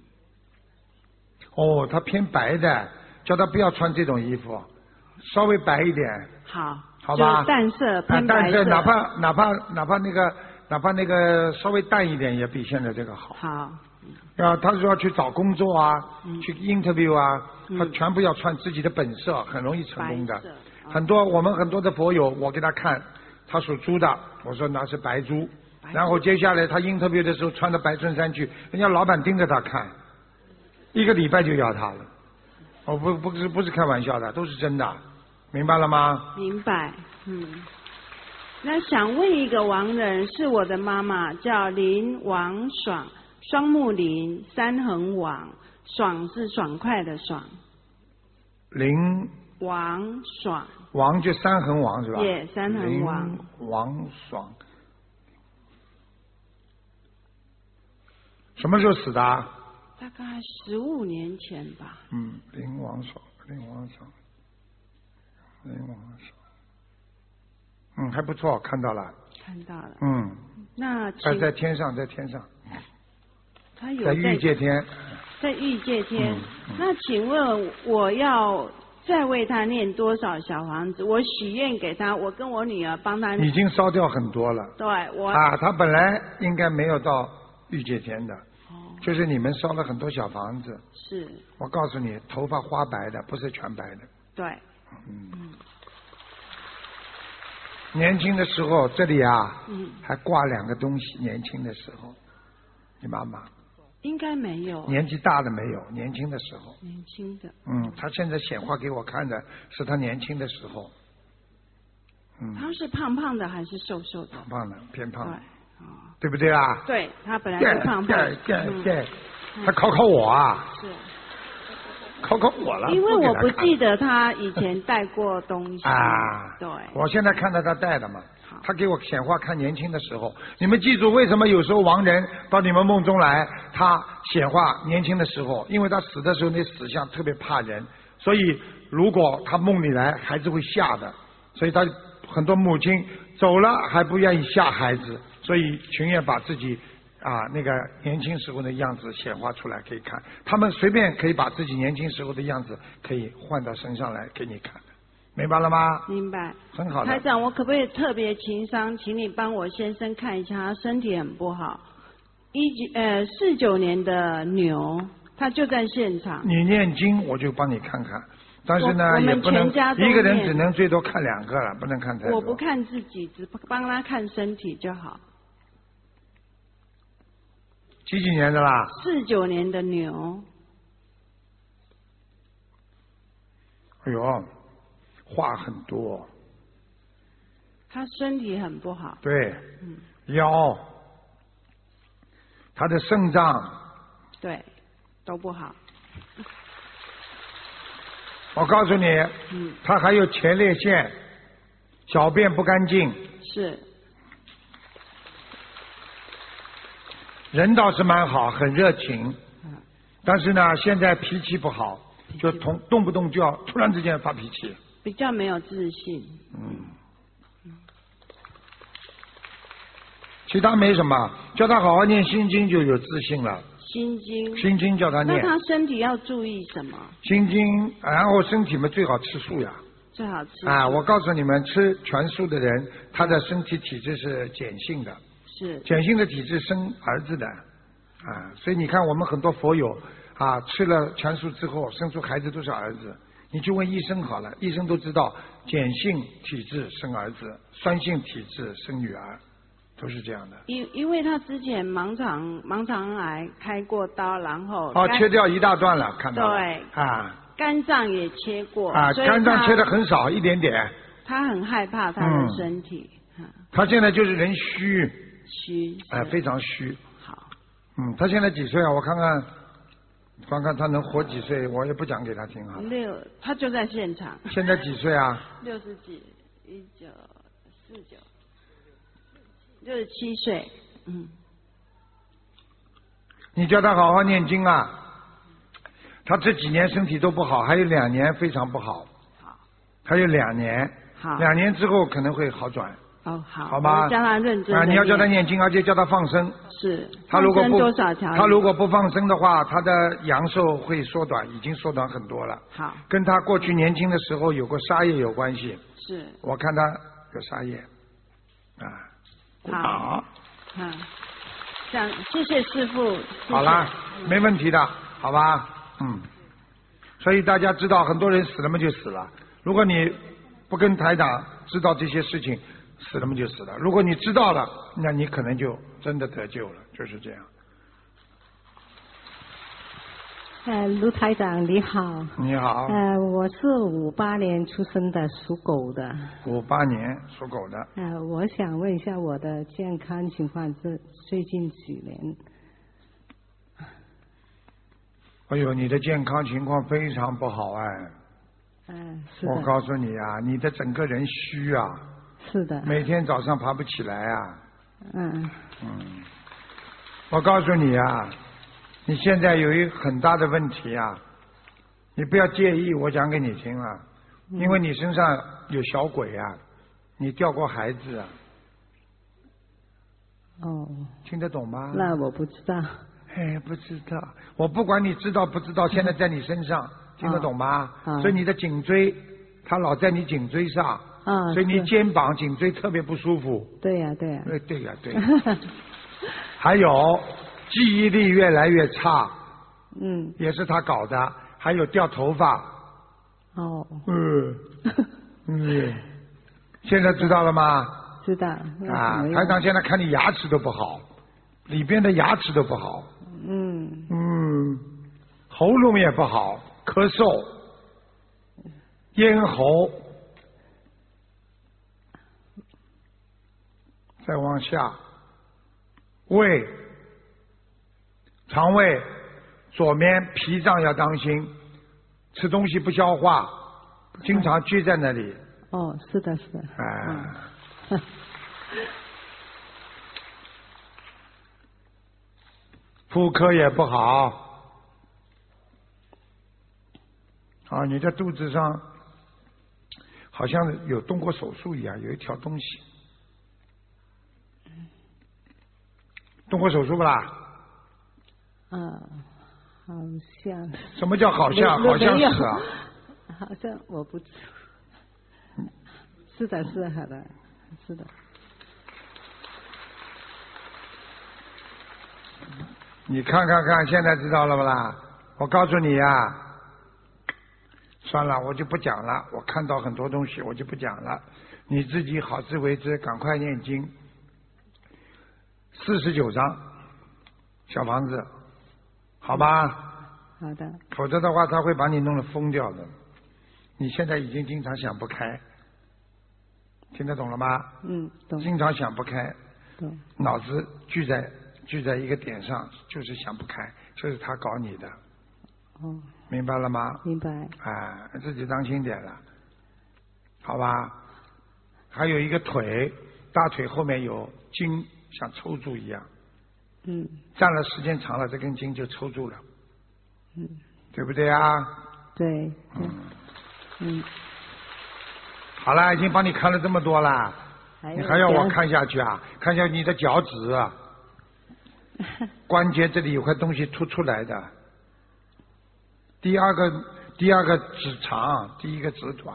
S2: 他偏白的，叫他不要穿这种衣服，稍微白一点。好吧。
S8: 淡色，偏白色。
S2: 淡色，哪怕那个稍微淡一点，也比现在这个好。
S8: 好。
S2: 他说要去找工作啊，去 interview 啊，他全部要穿自己的本色，很容易成功的。我们很多的佛友，我给他看，他属猪的，我说那是白猪。然后接下来他 interview 的时候穿着白衬衫去，人家老板盯着他看，1个礼拜就要他了。不是开玩笑的，都是真的，明白了吗？
S8: 明白。那想问一个亡人，是我的妈妈，叫林王爽，双木林，三横王，爽是爽快的爽。
S2: 林
S8: 王爽。
S2: 王就三横王是吧？
S8: 三横王。
S2: 林王爽。什么时候死的？
S8: 大概15年前吧。
S2: 林王爽。还不错，看到了。那在天上，
S8: 他有
S2: 在欲界天。
S8: 在欲界天。那请问我要再为他念多少小房子？我许愿给他，我跟我女儿帮他。
S2: 已经烧掉很多了。
S8: 对，
S2: 他本来应该没有到欲界天的。就是你们烧了很多小房子。
S8: 是。
S2: 我告诉你，头发花白的，不是全白的。
S8: 对。
S2: 年轻的时候这里还挂2个东西，年轻的时候，你妈妈。
S8: 应该没有。
S2: 年纪大的没有，年轻的时候。
S8: 年轻的。
S2: 他现在显化给我看的是他年轻的时候。
S8: 他是胖胖的还是瘦瘦的？
S2: 胖的，偏胖。对不对啊？
S8: 对，他本来是胖胖。
S2: 对，他考我啊。
S8: 是。
S2: 考我了。
S8: 因为我不记得他以前带过东西。对。
S2: 我现在看到他带的嘛，他给我显化看年轻的时候。你们记住，为什么有时候亡人到你们梦中来，他显化年轻的时候？因为他死的时候那死相特别怕人，所以如果他梦里来，孩子会吓的。所以他很多母亲走了还不愿意吓孩子。所以情愿把自己那个年轻时候的样子显化出来给你看，他们随便可以把自己年轻时候的样子可以换到身上来给你看的，明白了吗？
S8: 明白。
S2: 很好的。
S8: 台长，我可不可以特别情商，请你帮我先生看一下，他身体很不好，49年的牛，他就在现场。
S2: 你念经我就帮你看看，但是呢也不能一个人只能最多看2个了，不能看太多。
S8: 我不看自己，只帮他看身体就好。
S2: 几年的啦
S8: ？49年的牛。
S2: 哎呦，话很多。
S8: 他身体很不好。
S2: 对。腰，他的肾脏。
S8: 对，都不好。
S2: 我告诉你，他还有前列腺，小便不干净。
S8: 是。
S2: 人倒是蛮好，很热情，但是呢，现在脾气不好，就动不动就要突然之间发脾气。
S8: 比较没有自信。
S2: 其他没什么，叫他好好念心经就有自信了。
S8: 心经。
S2: 心经叫他念。
S8: 那他身体要注意什么？
S2: 心经，然后身体嘛最好吃素呀。
S8: 最好吃。
S2: 我告诉你们，吃全素的人，他的身体体质是碱性的。
S8: 是。
S2: 碱性的体质生儿子的。所以你看我们很多佛友吃了全素之后生出孩子都是儿子。你去问医生好了，医生都知道碱性体质生儿子，酸性体质生女儿，都是这样的。
S8: 因为他之前盲肠癌开过刀，然后
S2: 切掉一大段了，看到了。
S8: 对。肝脏也切过。
S2: 肝脏切的很少，一点点。
S8: 他很害怕他的身体。
S2: 他现在就是人虚。
S8: 虚。
S2: 非常虚。
S8: 好。
S2: 他现在几岁啊？我看看他能活几岁，我也不讲给他听啊。
S8: 他就在现场。
S2: 现在几岁啊
S8: ？60几，1949，67岁。
S2: 你叫他好好念经啊！他这几年身体都不好，还有2年非常不好。
S8: 好。
S2: 还有2年。
S8: 好。
S2: 2年之后可能会好转。
S8: 好。
S2: 好吧。
S8: 叫他认真。
S2: 你要叫他念经，而且叫他放生。
S8: 是。
S2: 他如果不
S8: 多少条？
S2: 他如果不放生的话，他的阳寿会缩短，已经缩短很多了。
S8: 好。
S2: 跟他过去年轻的时候有过杀业有关系。
S8: 是。
S2: 我看他有杀业。好。
S8: 谢谢师父。
S2: 好啦，没问题的，好吧？所以大家知道，很多人死了嘛就死了。如果你不跟台长知道这些事情，死了嘛就死了。如果你知道了，那你可能就真的得救了，就是这样。
S9: 卢台长你好。
S2: 你好。
S9: 我是58年出生的，属狗的。
S2: 58年属狗的。
S9: 我想问一下我的健康情况，最近几年。
S2: 哎呦，你的健康情况非常不好
S9: 是的。
S2: 我告诉你啊，你的整个人虚啊。
S9: 是的。
S2: 每天早上爬不起来啊。我告诉你啊。你现在有一个很大的问题啊，你不要介意，我讲给你听啊，因为你身上有小鬼啊，你掉过孩子啊。听得懂吗？
S9: 那我不知道。
S2: 不知道，我不管你知道不知道，现在在你身上，听得懂吗？所以你的颈椎，它老在你颈椎上，所以你肩膀、颈椎特别不舒服。
S9: 对呀。对
S2: 呀。还有。记忆力越来越差，也是他搞的，还有掉头发。现在知道了吗？
S9: 知道。
S2: 台长现在看你牙齿都不好，里边的牙齿都不好。喉咙也不好，咳嗽，咽喉，再往下，胃。肠胃左面脾脏要当心，吃东西不消化，经常聚在那里。
S9: 是的。
S2: 妇科也不好。你的肚子上好像有动过手术一样，有一条东西。动过手术不啦？
S9: 好像。
S2: 什么叫好像？好像是啊。
S9: 好像我不知道。是的，好的，是的。
S2: 你看，现在知道了不啦？我告诉你呀，算了，我就不讲了。我看到很多东西，我就不讲了。你自己好自为之，赶快念经。49张小房子。好吧。
S9: 好的。
S2: 否则的话，他会把你弄得疯掉的。你现在已经经常想不开，听得懂了吗？
S9: 懂。
S2: 经常想不开。
S9: 懂。
S2: 脑子聚在一个点上，就是想不开，就是他搞你的。明白了吗？
S9: 明白。
S2: 自己当心点了，好吧？还有一个腿，大腿后面有筋，像抽住一样。站了时间长了，这根筋就抽住了。对不对啊？
S9: 对。
S2: 好了，已经帮你看了这么多了， 你还要我看下去啊？看下你的脚趾啊，关节这里有块东西凸出来的。第二个指长，第一个指短。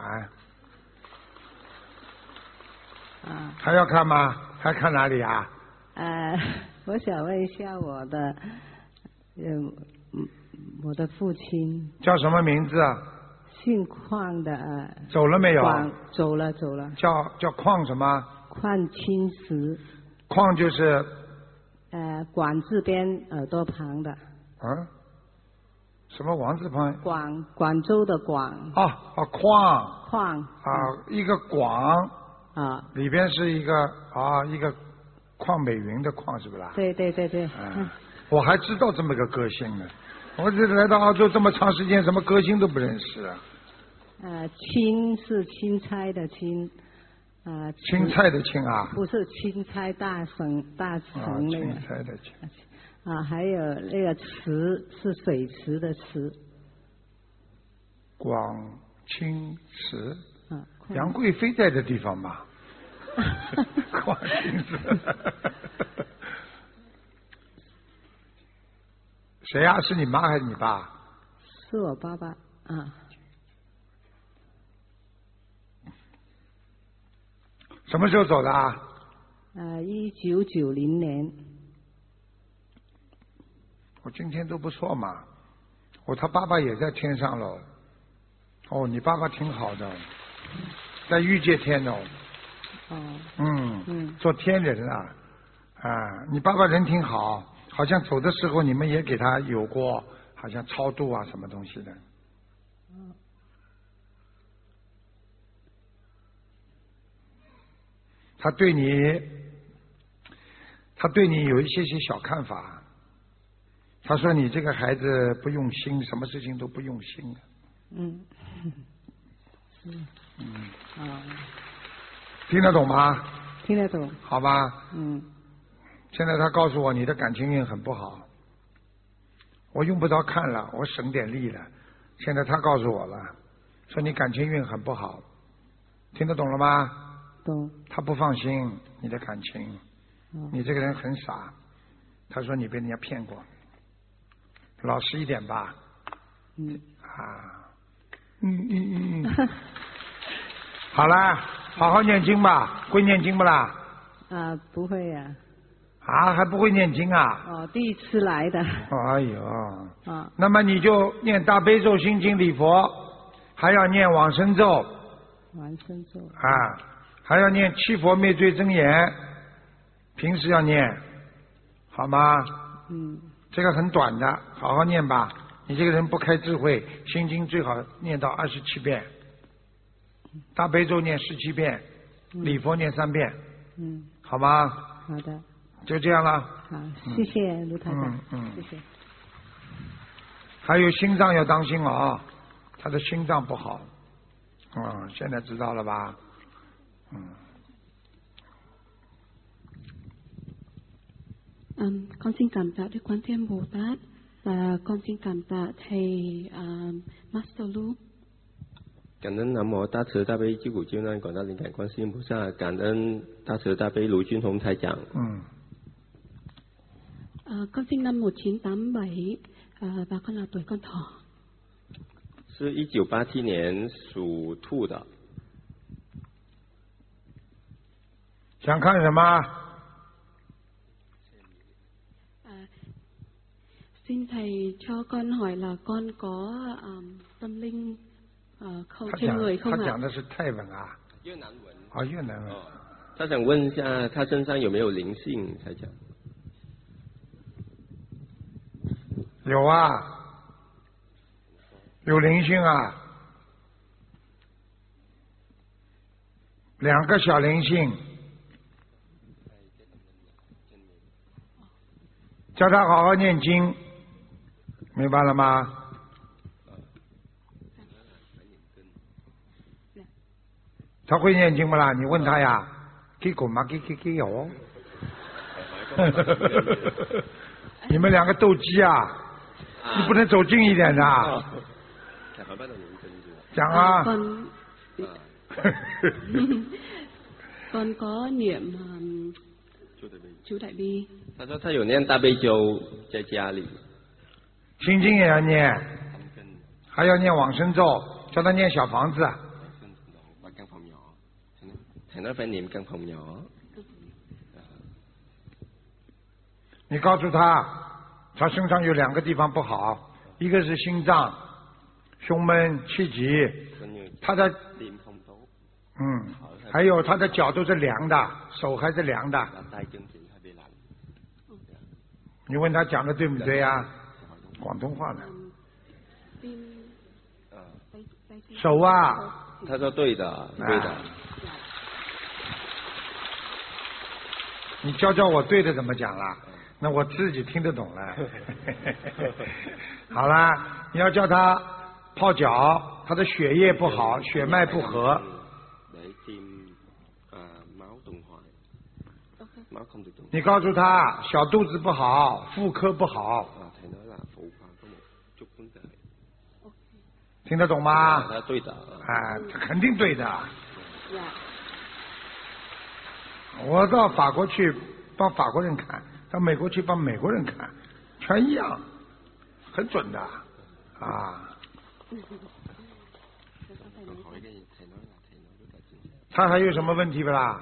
S2: 还要看吗？还看哪里啊？
S9: 我想问一下我的父亲
S2: 叫什么名字啊？
S9: 姓邝的。
S2: 走了没有？
S9: 走了。
S2: 叫邝什么？
S9: 邝清时。
S2: 邝就是
S9: 广字边耳朵旁的。
S2: 什么王字旁？
S9: 广州的广。
S2: 邝。一个广。里边是一个邝美云的邝是不是？
S9: 对。
S2: 我还知道这么个歌星呢。我这来到澳洲这么长时间，什么歌星都不认识啊。
S9: 青是钦差的钦。
S2: 青菜的青啊？
S9: 不是钦差大臣那个。
S2: 青菜的青。
S9: 还有那个池是水池的池。
S2: 广清池。杨贵妃在的地方吧？广清池。谁呀？是你妈还是你爸？
S9: 是我爸爸
S2: 什么时候走的啊
S9: ？1990年。
S2: 我今天都不错嘛。他爸爸也在天上喽。你爸爸挺好的，在御界天哦。做天人啊。你爸爸人挺好，好像走的时候你们也给他有过好像超度啊什么东西的。他对你有一些小看法。他说你这个孩子不用心，什么事情都不用心。听得懂吗？
S9: 听得懂。
S2: 好吧。现在他告诉我你的感情运很不好，我用不着看了，我省点力了。现在他告诉我了，说你感情运很不好，听得懂了吗？
S9: 懂。
S2: 他不放心你的感情，你这个人很傻。他说你被人家骗过，老实一点吧。好了，好好念经吧。会念经不啦？
S9: 不会呀。
S2: 还不会念经啊？
S9: 第一次来的。
S2: 哎呦。那么你就念大悲咒、心经、礼佛，还要念往生咒。还要念七佛灭罪真言，平时要念，好吗？这个很短的，好好念吧。你这个人不开智慧，心经最好念到27遍，大悲咒念17遍，礼佛念3遍，好吗？
S9: 好的。
S2: 就这样了。
S9: 好，谢谢卢台长。谢谢。
S2: 还有心脏要当心他的心脏不好。现在知道了吧？
S10: con xin cảm tạ Đức Quán Thế Bồ Tát và con xin cảm tạ thầy Master Lu.
S11: 感恩南无大慈大悲救苦救难广大灵感观世音菩萨，感恩大慈大悲卢军宏台长。
S10: Con sinh năm 1987 và con là tuổi con thỏ.
S11: 是1987年属兔的。
S2: 想看什么？
S10: Xin thầy cho con hỏi là con có tâm linh không trên người không ạ？
S2: 他讲的是泰文啊。
S11: 越南文。
S2: 越南文。
S11: 他想问一下，他身上有没有灵性？台长。
S2: 有啊，有灵性啊，2个小灵性，叫他好好念经，明白了吗？他会念经不啦？你问他呀，给狗吗？给有。你们2个斗鸡啊！你不能走近一点的。讲啊。
S10: con có niệm chú Đại Bi.
S11: 他说他有念大悲咒在家里。
S2: 心经也要念，还要念往生咒，叫他念小房子。
S11: Thầy nói phải niệm căn phòng nhỏ。
S2: 你告诉他，他身上有2个地方不好，一个是心脏、胸闷、气急，他的还有他的脚都是凉的，手还是凉的。你问他讲的对不对啊？广东话的。手啊。
S11: 他说对的，对的。
S2: 你教我对的怎么讲啦？那我自己听得懂了。好啦，你要叫他泡脚，他的血液不好，血脉不和。你告诉他小肚子不好，妇科不好。听得懂吗？
S11: 他对的。
S2: 他肯定对的。我到法国去帮法国人看，到美国去帮美国人看，全一样，很准的啊。他还有什么问题不啦？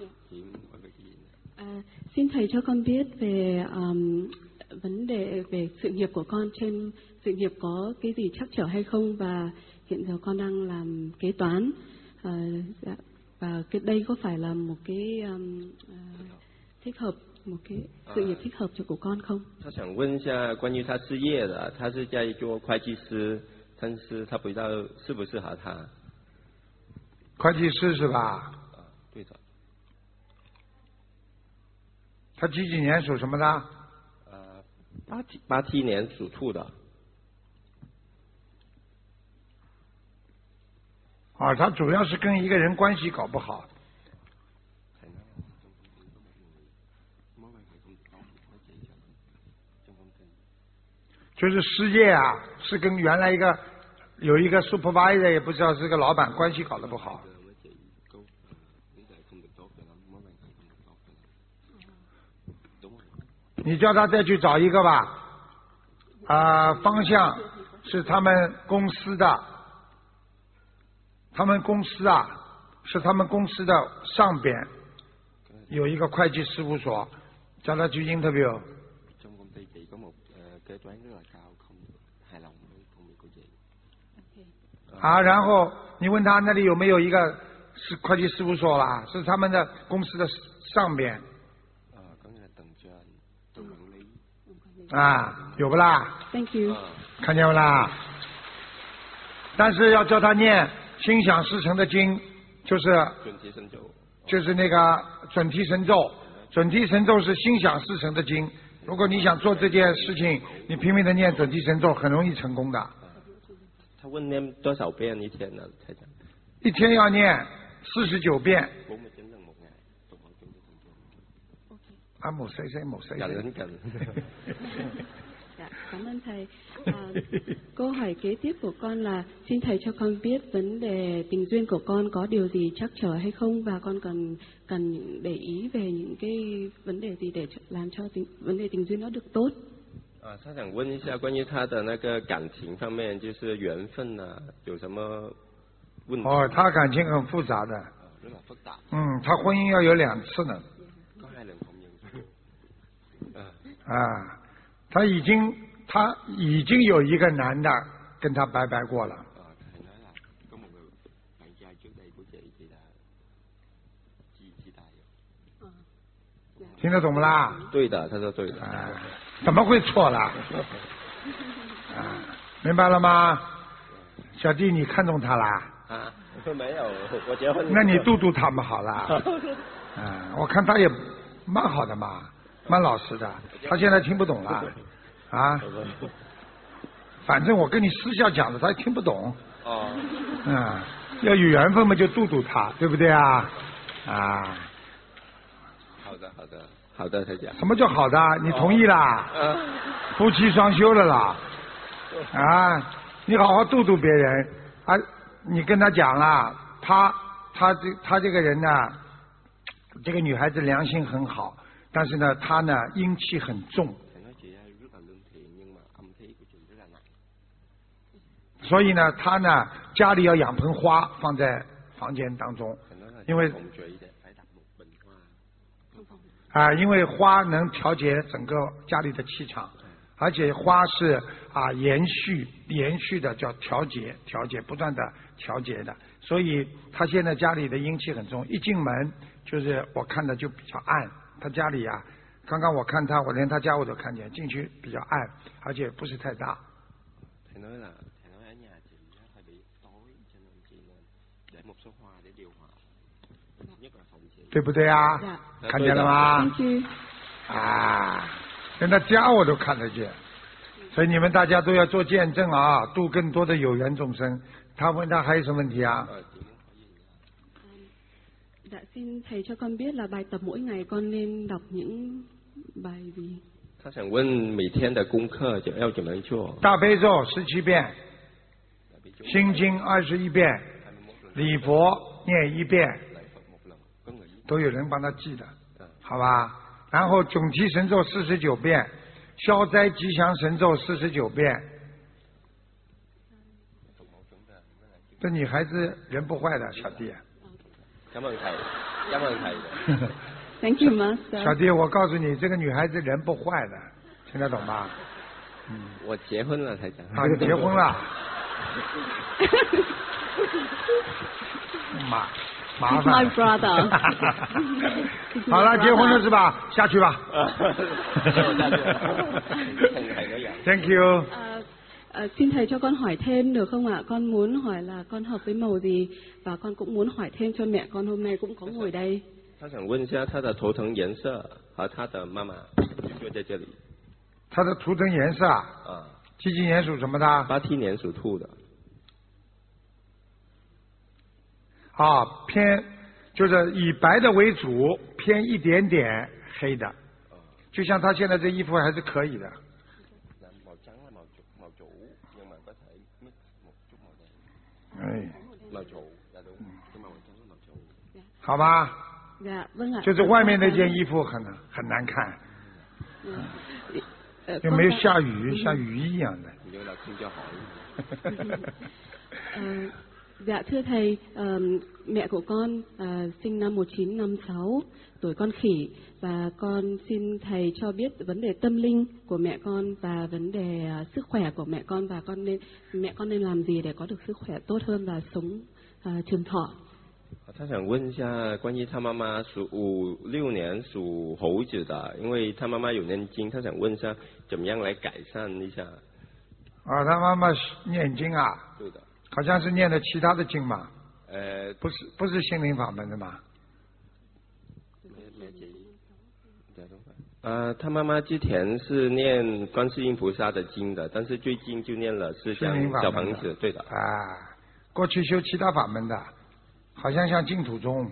S10: Xin thầy cho con biết về vấn đề về sự nghiệp của con, trên sự nghiệp có cái gì trắc trở hay không, và hiện giờ con đang làm kế toán, và cái đây có phải là một cái thích hợp, một cái sự nghiệp thích hợp của con không?
S11: 他想问一下关于他事业的，他是在做会计师，但是他不知道适不适合他。
S2: 会计师是吧？
S11: 对的。
S2: 他几年属什么的
S11: ？87年属兔的。
S2: 他主要是跟一个人关系搞不好。就是事业啊，是跟原来有一个 supervisor 也不知道是个老板，关系搞得不好。你叫他再去找一个吧，方向是他们公司的，他们公司啊是他们公司的上边有一个会计事务所，叫他去 interview。然后你问他那里有没有一个是会计事务所啦，是他们的公司的上边。有不啦
S10: ？Thank you。
S2: 看见不啦？但是要叫他念心想事成的经，就是那个准提神咒。准提神咒是心想事成的经。如果你想做这件事情，你拼命的念准提神咒，很容易成功的。
S11: 他问念多少遍一天呢？
S2: 一天要念49遍。冇使。
S11: 感恩。
S10: Cảm ơn thầy. Câu hỏi kế tiếp của con là xin thầy cho con biết vấn đề tình duyên của con có điều gì trắc trở hay không, và con cần để ý về những cái vấn đề gì để làm cho vấn đề tình duyên nó được tốt.
S11: 他想问一下关于他的那个感情方面，就是缘分啊，有什么问题？
S2: 他感情很复杂的。他婚姻要有2次呢。他已经有一个男的跟他拜拜过了。听得懂不啦？
S11: 对的，他说对的。
S2: 怎么会错了？明白了吗？小弟，你看中他啦？
S11: 没有，我结婚。
S2: 那你度度他们好了。我看他也蛮好的嘛。蛮老实的，他现在听不懂了，反正我跟你私下讲的，他也听不懂。要有缘分嘛，就度度他，对不对啊？
S11: 好的，台长。
S2: 什么叫好的？你同意啦？夫妻双修了啦。你好好度度别人你跟他讲啦，他这个人呢， 这个女孩子良心很好，但是呢，她呢阴气很重，所以呢，她呢家里要养盆花放在房间当中，因为因为花能调节整个家里的气场，而且花是延续的，叫调节，不断的调节的。所以他现在家里的阴气很重，一进门就是我看的就比较暗。他家里刚刚我看他，我连他家我都看见，进去比较暗，而且不是太大。对不对啊？看见了吗？连他家我都看得见，所以你们大家都要做见证啊，度更多的有缘众生。他问他还有什么问题啊？
S10: Dạ xin thầy cho con biết là bài tập mỗi ngày con nên đọc những bài gì?
S11: 他想问每天的功课要怎么做？
S2: 大悲咒17遍，心经21遍，礼佛念1遍，都有人帮他记的，好吧？然后准提神咒49遍，消灾吉祥神咒49遍。这女孩子人不坏的，小弟。
S11: 感恩thầy，感恩thầy。
S10: Thank you, Master。
S2: 小弟，我告诉你，这个女孩子人不坏的，听得懂吗？
S11: 我结婚了，台长。
S2: 啊，就结婚了。麻烦。
S10: My brother。
S2: 好了，结婚了是吧？下去吧。Thank you。
S10: Xin thầy cho con hỏi thêm được không ạ? Con muốn hỏi là con hợp với màu gì và con cũng muốn hỏi thêm cho mẹ con hôm nay cũng có ngồi đây.
S11: 他想问一下他的头疼颜色和他的妈妈就在这里。
S2: 他的图腾颜色啊？几几年属什么的
S11: ？87年属兔的。
S2: 啊，偏就是以白的为主，偏一点点黑的，就像他现在这衣服还是可以的。 好吧，就是外面那件衣服很难看，有没有下雨，像雨衣一样的。
S10: Dạ thưa thầy, mẹ của con sinh năm 1956, tuổi con khỉ và con xin thầy cho biết vấn đề tâm linh của mẹ con và vấn đề sức khỏe của mẹ con và mẹ con nên làm gì để có được sức khỏe tốt hơn và sống trường thọ.
S11: 他想问一下关于他妈妈属56年属猴子的，因为他妈妈有念经，他想问一下怎么样来改善一下。
S2: 啊，他妈妈念经啊？
S11: 对的。
S2: 好像是念的其他的经嘛，不是心灵法门的嘛。
S11: 他妈妈之前是念观世音菩萨的经的，但是最近就念了是像小房子，对的。
S2: 啊，过去修其他法门的，好像像净土宗。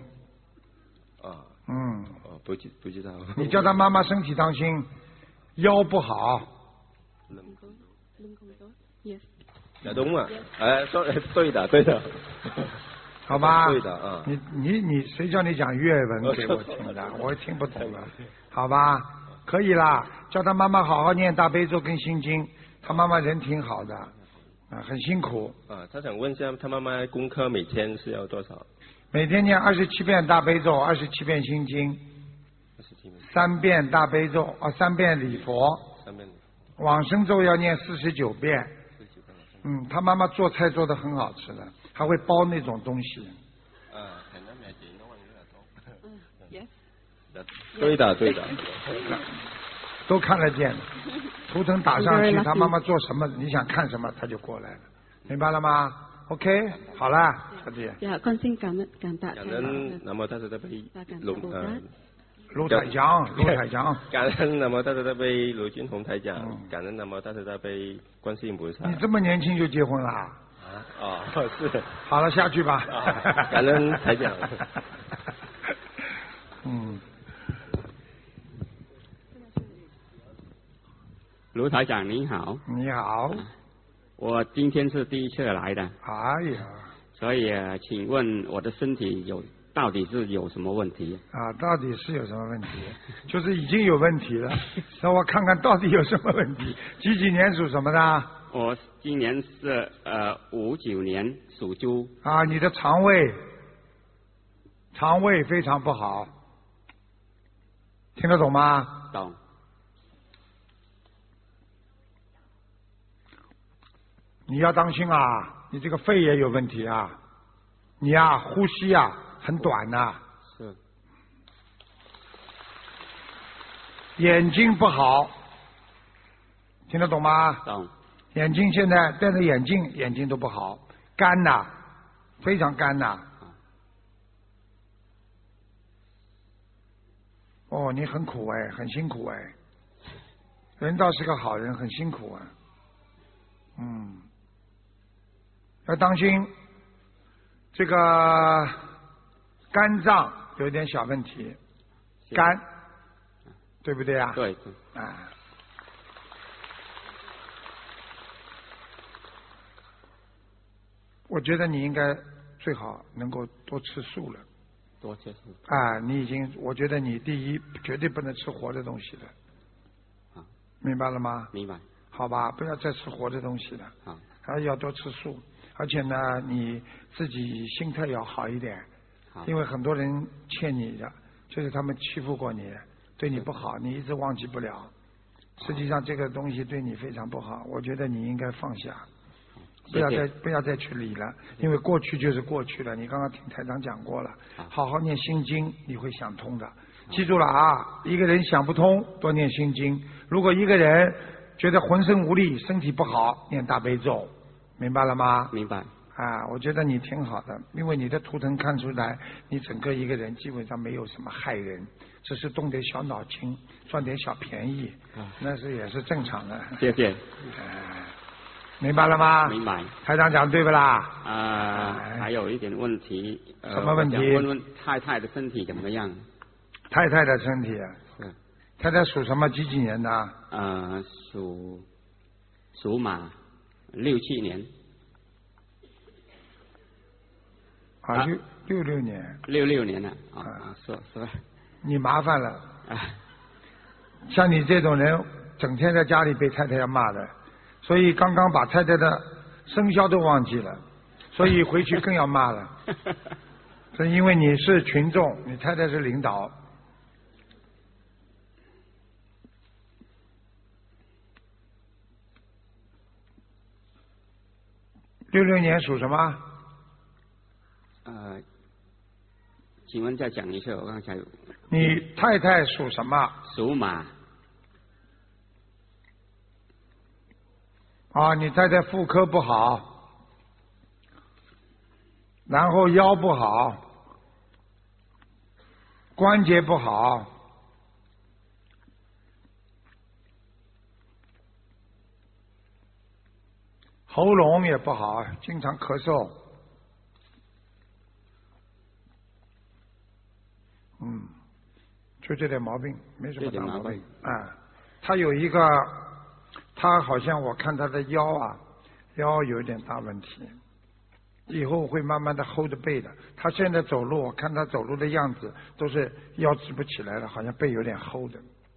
S11: 不知道。
S2: 你叫他妈妈身体当心，腰不好。
S11: đúng啊，对的，对的，
S2: 好吧，
S11: 对的啊。
S2: 你谁叫你讲粤文给我听的？我也听不懂了，好吧，可以啦，叫他妈妈好好念大悲咒跟心经，他妈妈人挺好的，很辛苦。
S11: 他想问一下，他妈妈功课每天是要多少？
S2: 每天念27遍大悲咒，27遍心经，3遍大悲咒，3遍礼佛，往生咒要念49遍。 他妈妈做菜做得很好吃的，还会包那种东西。
S11: 对的，对的，
S2: 都看得见。图腾打上去，他妈妈做什么，你想看什么，他就过来了，明白了吗 ？OK， 好了，小弟。
S10: Dạ, con xin cảm tạ thầy.
S11: 感恩南无大慈大悲
S2: 卢台长，
S11: 感恩南无大慈大悲卢军宏台长，感恩南无大慈大悲观世音菩萨。
S2: 你这么年轻就结婚了？
S11: 是。
S2: 好了，下去吧。
S11: 感恩台长。
S6: 卢台长您好。
S2: 你好。
S6: 我今天是第一次来的。
S2: 哎呀。
S6: 所以请问我的身体有到底是有什么问题？
S2: 啊，到底是有什么问题？就是已经有问题了。让我看看到底有什么问题。几年属什么的？
S6: 我今年是59年属猪。
S2: 啊，你的肠胃非常不好，听得懂吗？
S6: 懂。
S2: 你要当心啊，你这个肺也有问题啊，你呀呼吸呀很短呐。
S6: 是。
S2: 眼睛不好，听得懂吗？
S6: 懂。
S2: 眼睛现在戴着眼镜，眼睛都不好，干呐，非常干呐。哦，你很苦哎，很辛苦哎。人倒是个好人，很辛苦啊。要当心这个肝脏有点小问题，肝，对不对啊？
S6: 对。
S2: 啊。我觉得你应该最好能够多吃素了。
S6: 多吃素。
S2: 啊，我觉得你第一绝对不能吃活的东西的。
S6: 啊。
S2: 明白了吗？
S6: 明白。
S2: 好吧，不要再吃活的东西了。
S6: 啊。
S2: 还要多吃素，而且呢，你自己心态要好一点。
S6: 好。
S2: 因为很多人欠你的，就是他们欺负过你，对你不好，你一直忘记不了。实际上这个东西对你非常不好，我觉得你应该放下。不要再去理了，因为过去就是过去了。你刚刚听台长讲过了，好好念心经，你会想通的。记住了啊，一个人想不通，多念心经；如果一个人觉得浑身无力、身体不好，念大悲咒，明白了吗？
S6: 明白。
S2: 啊，我觉得你挺好的，因为你的图腾看出来，你整个一个人基本上没有什么害人，只是动点小脑筋，赚点小便宜，那是也是正常的。
S6: 谢谢。
S2: 明白了吗？
S6: 明白。
S2: 台长讲对不啦？
S6: 还有一点问题。
S2: 什么问题？
S6: 想问问太太的身体怎么样？
S2: 太太的身体。
S6: 是。
S2: 太太属什么？几年的？
S6: 属马，67年。
S2: 啊，66年。
S6: 66年了。是。
S2: 你麻烦了。像你这种人，整天在家里被太太要骂的。所以刚刚把太太的生肖都忘记了，所以回去更要骂了。是因为你是群众，你太太是领导。66年属什么？
S6: 请问再讲一次，我刚才有。
S2: 你太太属什么？
S6: 属马。
S2: 啊，你太太妇科不好，然后腰不好，关节不好，喉咙也不好，经常咳嗽。就这点毛病，没什么大毛病。他有一个。他好像我看他的腰有一点大问题，以后会慢慢的 hold 背的。他现在走路，我看他走路的样子都是腰直不起来了，好像背有点 hold。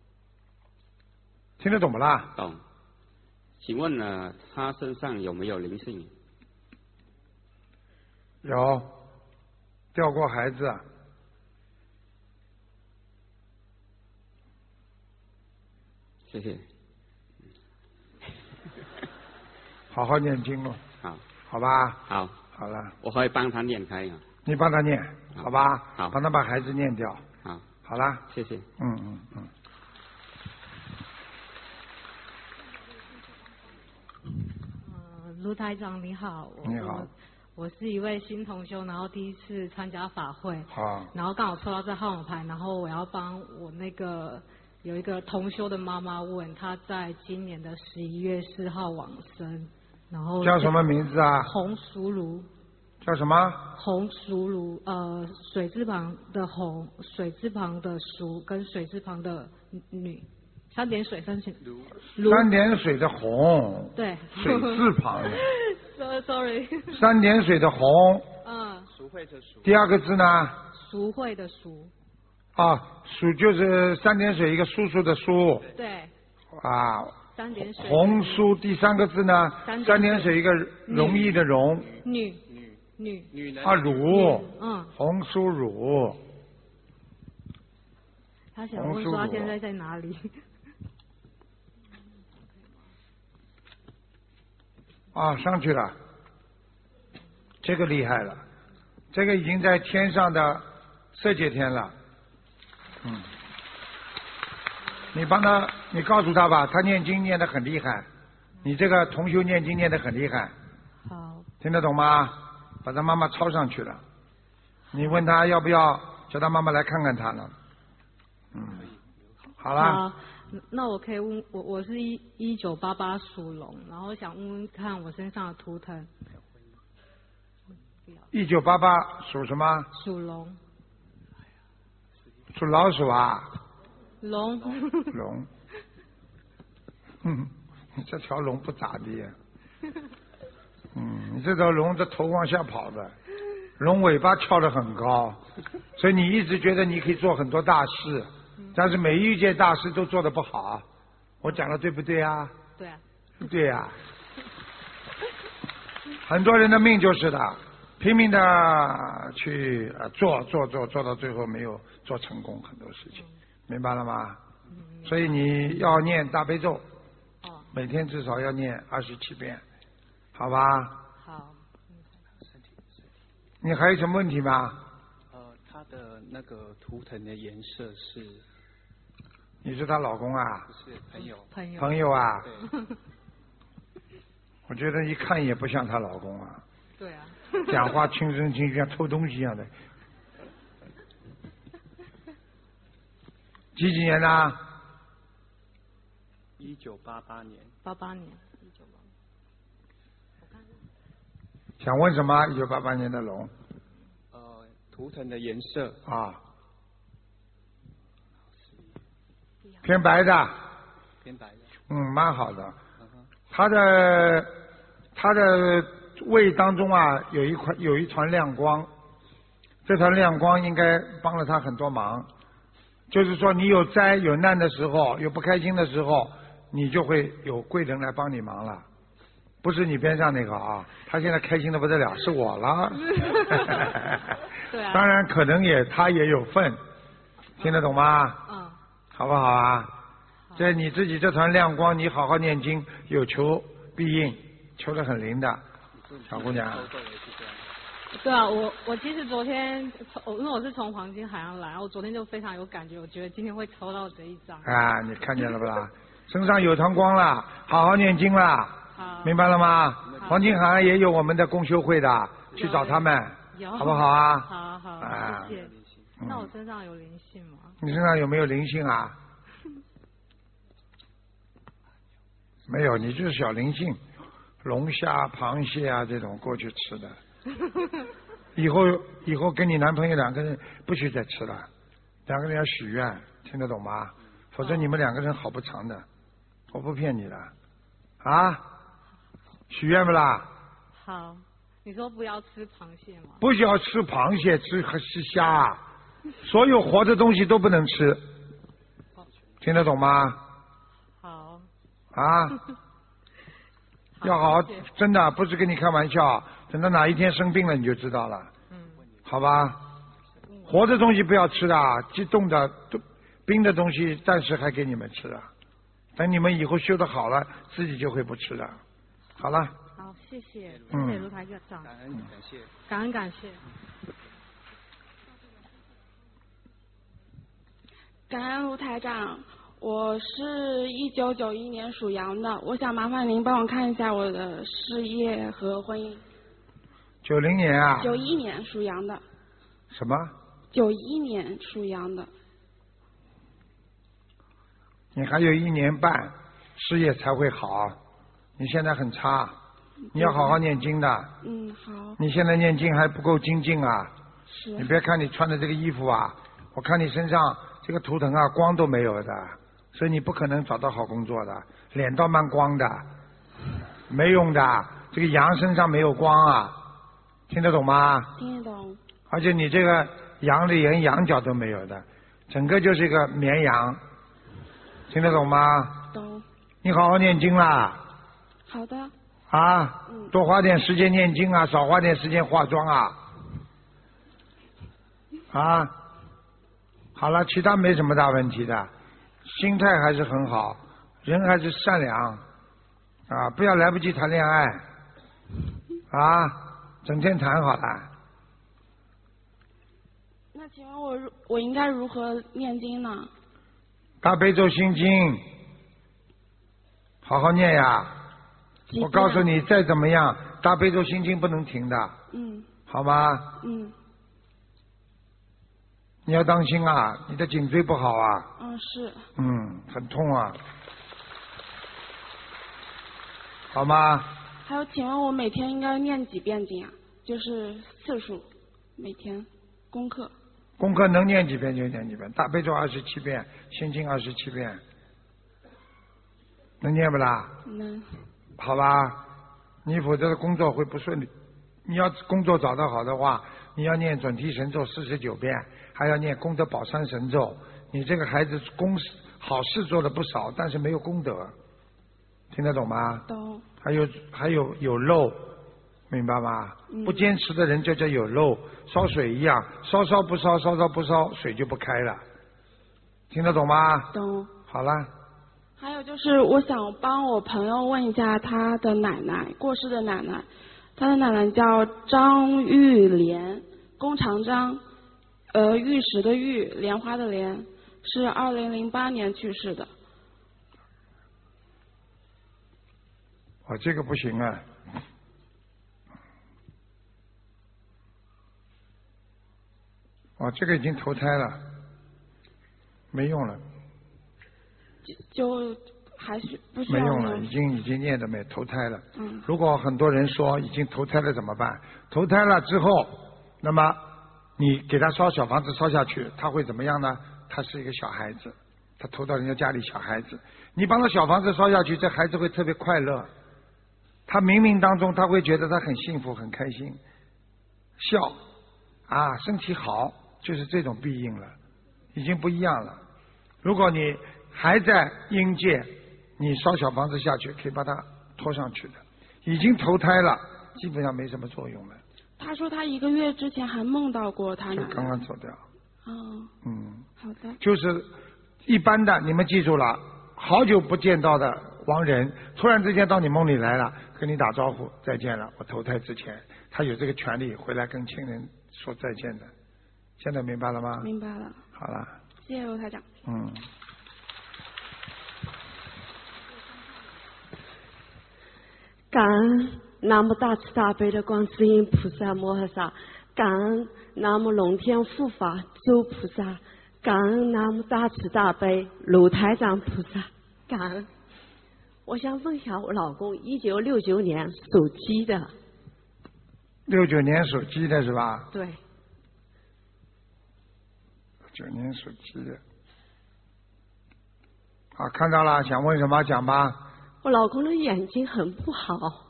S2: 听得懂不啦？
S6: 懂。请问呢，他身上有没有灵性？
S2: 有，掉过孩子。
S6: 谢谢。
S2: 好好念经咯。
S6: 好。
S2: 好吧。
S6: 好。
S2: 好了。
S6: 我会帮他念开啊。
S2: 你帮他念，好吧？
S6: 好。
S2: 帮他把孩子念掉。
S6: 好。
S2: 好了。
S6: 谢谢。
S12: 卢台长你好。
S2: 你好。
S12: 我是一位新同修，然后第一次参加法会。
S2: 好。
S12: 然后刚好抽到这号码牌，然后我要帮我那个。有一个同修的妈妈问，她在今年的11月4号往生，然后
S2: 叫什么名字啊？
S12: 洪淑如。
S2: 叫什么？
S12: 洪淑如，水字旁的洪，水字旁的淑，跟水字旁的女，3点水3点
S2: 3点水的洪。
S12: 对。
S2: 水字旁的。
S12: Sorry。
S2: 3点水的洪。
S12: 嗯。
S2: 第二个字呢？
S12: 淑。 淑慧的淑。
S2: 啊，淑就是3点水一个叔叔的叔。
S12: 对。
S2: 啊。
S12: 3点水。
S2: 红酥第3个字呢？3点水一个容易的容。
S12: 女。
S2: 啊，乳。
S12: 嗯。
S2: 红酥乳。
S12: 他想问说他现在在哪里？
S2: 啊，上去了，这个厉害了，这个已经在天上的色界天了。你帮他，你告诉他吧，他念经念得很厉害，你这个同修念经念得很厉害。
S12: 好。
S2: 听得懂吗？把他妈妈抄上去了，你问他要不要叫他妈妈来看看他了。好了。
S12: 好，那我可以问我是1988属龙，然后想问问看我身上的图腾。
S2: 1988属什么？
S12: 属龙。
S2: 属老鼠啊？
S12: 龙。
S2: 龙。你这条龙不咋地呀。你这条龙这头往下跑的，龙尾巴翘得很高，所以你一直觉得你可以做很多大事，但是每一件大事都做得不好。我讲的对不对啊？
S12: 对啊。
S2: 对啊。很多人的命就是的，拼命的去做到最后没有做成功很多事情，明白了吗？所以你要念大悲咒，每天至少要念27遍，好吧？
S12: 好。
S2: 你还有什么问题吗？
S13: 他的那个图腾的颜色是？
S2: 你是她老公啊？
S13: 不是，朋友。
S2: 朋友啊？
S13: 对。
S2: 我觉得一看也不像她老公啊。
S12: 对啊。
S2: 讲话轻声轻气，像偷东西一样的。几年的
S13: ？1988年。
S12: 88年。
S2: 想问什么？1988年的龙。
S13: 图腾的颜色。
S2: 啊。偏白的。
S13: 偏白的。
S2: 蛮好的。他的胃当中啊有一团亮光，这团亮光应该帮了他很多忙。就是说你有灾有难的时候，有不开心的时候，你就会有贵人来帮你忙了。不是你边上那个啊，他现在开心的不得了，是我了。
S12: 对啊。
S2: 当然可能他也有份，听得懂吗？好不好啊？这你自己这团亮光，你好好念经，有求必应，求得很灵的，小姑娘。
S12: 对啊，我其实昨天因为我是从黄金海岸来，我昨天就非常有感觉，我觉得今天会抽到这一张。
S2: 啊，你看见了不啦？身上有团光了，好好念经啦，明白了吗？黄金海岸也有我们的共修会的，去找他们，好不好啊？
S12: 好，谢谢。那我身上有灵性吗？
S2: 你身上有没有灵性啊？没有，你就是小灵性，龙虾、螃蟹啊这种过去吃的。以后跟你男朋友2个人不许再吃了，2个人要许愿，听得懂吗？否则你们2个人好不长的，我不骗你的，啊？许愿不啦？
S12: 好，你说不要吃螃蟹吗？
S2: 不需要吃螃蟹，吃虾，所有活的东西都不能吃，听得懂吗？
S12: 好。
S2: 啊？要好好，真的不是跟你开玩笑，等到哪一天生病了你就知道了。好吧。活的东西不要吃的，激动的、冰的东西暂时还给你们吃了，等你们以后修得好了，自己就会不吃了。好了。
S12: 好，谢谢卢台长。感恩感谢。
S14: 感恩卢台长。我是1991年属羊的，我想麻烦您帮我看一下我的事业和婚姻。
S2: 90年啊
S14: ？91年属羊的。
S2: 什么
S14: ？91年属羊的。
S2: 你还有1年半，事业才会好。你现在很差，你要好好念经的。
S14: 好。
S2: 你现在念经还不够精进啊。
S14: 是。
S2: 你别看你穿的这个衣服啊，我看你身上这个图腾啊，光都没有的。所以你不可能找到好工作的，脸倒蛮光的，没用的。这个羊身上没有光啊，听得懂吗？
S14: 听得懂。
S2: 而且你这个羊的连羊角都没有的，整个就是一个绵羊，听得懂吗？
S14: 懂。
S2: 你好好念经啦。
S14: 好的。
S2: 啊，多花点时间念经啊，少花点时间化妆啊。啊，好了，其他没什么大问题的，心态还是很好，人还是善良啊，不要来不及谈恋爱啊，整天谈好了。
S14: 那请问我应该如何念经呢？
S2: 大悲咒心经，好好念呀。我告诉你，再怎么样，大悲咒心经不能停的。好吗？你要当心啊，你的颈椎不好啊。
S14: 是。
S2: 很痛啊。好吗？
S14: 还有，请问我每天应该念几遍经啊？就是次数，每天功课。
S2: 功课能念几遍就念几遍，大悲咒27遍，心经27遍，能念不啦？
S14: 能。
S2: 好吧，你否则的工作会不顺利。你要工作找得好的话，你要念准提神咒49遍，还要念功德宝山神咒。你这个孩子好事做了不少，但是没有功德，听得懂吗？
S14: 懂。
S2: 还有漏，明白吗？不坚持的人就叫有漏，烧水一样，烧不烧，烧不烧，水就不开了，听得懂吗？
S14: 懂。
S2: 好了。
S14: 还有就是，我想帮我朋友问一下他的奶奶，过世的奶奶，他的奶奶叫张玉莲，弓长张，玉石的玉，莲花的莲，是2008年去世的。
S2: 这个不行啊。这个已经投胎了，没用了。
S14: 就还是不需要。
S2: 没用了，已经念的没投胎了。如果很多人说已经投胎了怎么办？投胎了之后，那么你给他烧小房子烧下去，他会怎么样呢？他是一个小孩子，他投到人家家里小孩子，你帮他小房子烧下去，这孩子会特别快乐，他冥冥当中他会觉得他很幸福很开心，笑啊，身体好，就是这种必应了，已经不一样了。如果你还在阴界，你烧小房子下去可以把它拖上去的，已经投胎了，基本上没什么作用了。
S14: 他说他1个月之前还梦到过他奶奶。
S2: 就刚刚走掉。
S14: 好的。
S2: 就是一般的，你们记住了，好久不见到的亡人，突然之间到你梦里来了，跟你打招呼，再见了。我投胎之前，他有这个权利回来跟亲人说再见的。现在明白了吗？
S14: 明白了。
S2: 好了。
S14: 谢谢罗台长。
S15: 感恩南无大慈大悲的观世音菩萨摩诃萨，感恩南无龙天护法诸菩萨，感恩南无大慈大悲鲁台长菩萨，感恩。我想问一下，我老公1969年属鸡的。
S2: 69年属鸡的是吧？
S15: 对。
S2: 9年属鸡的。好，看到了，想问什么讲吧。
S15: 我老公的眼睛很不好。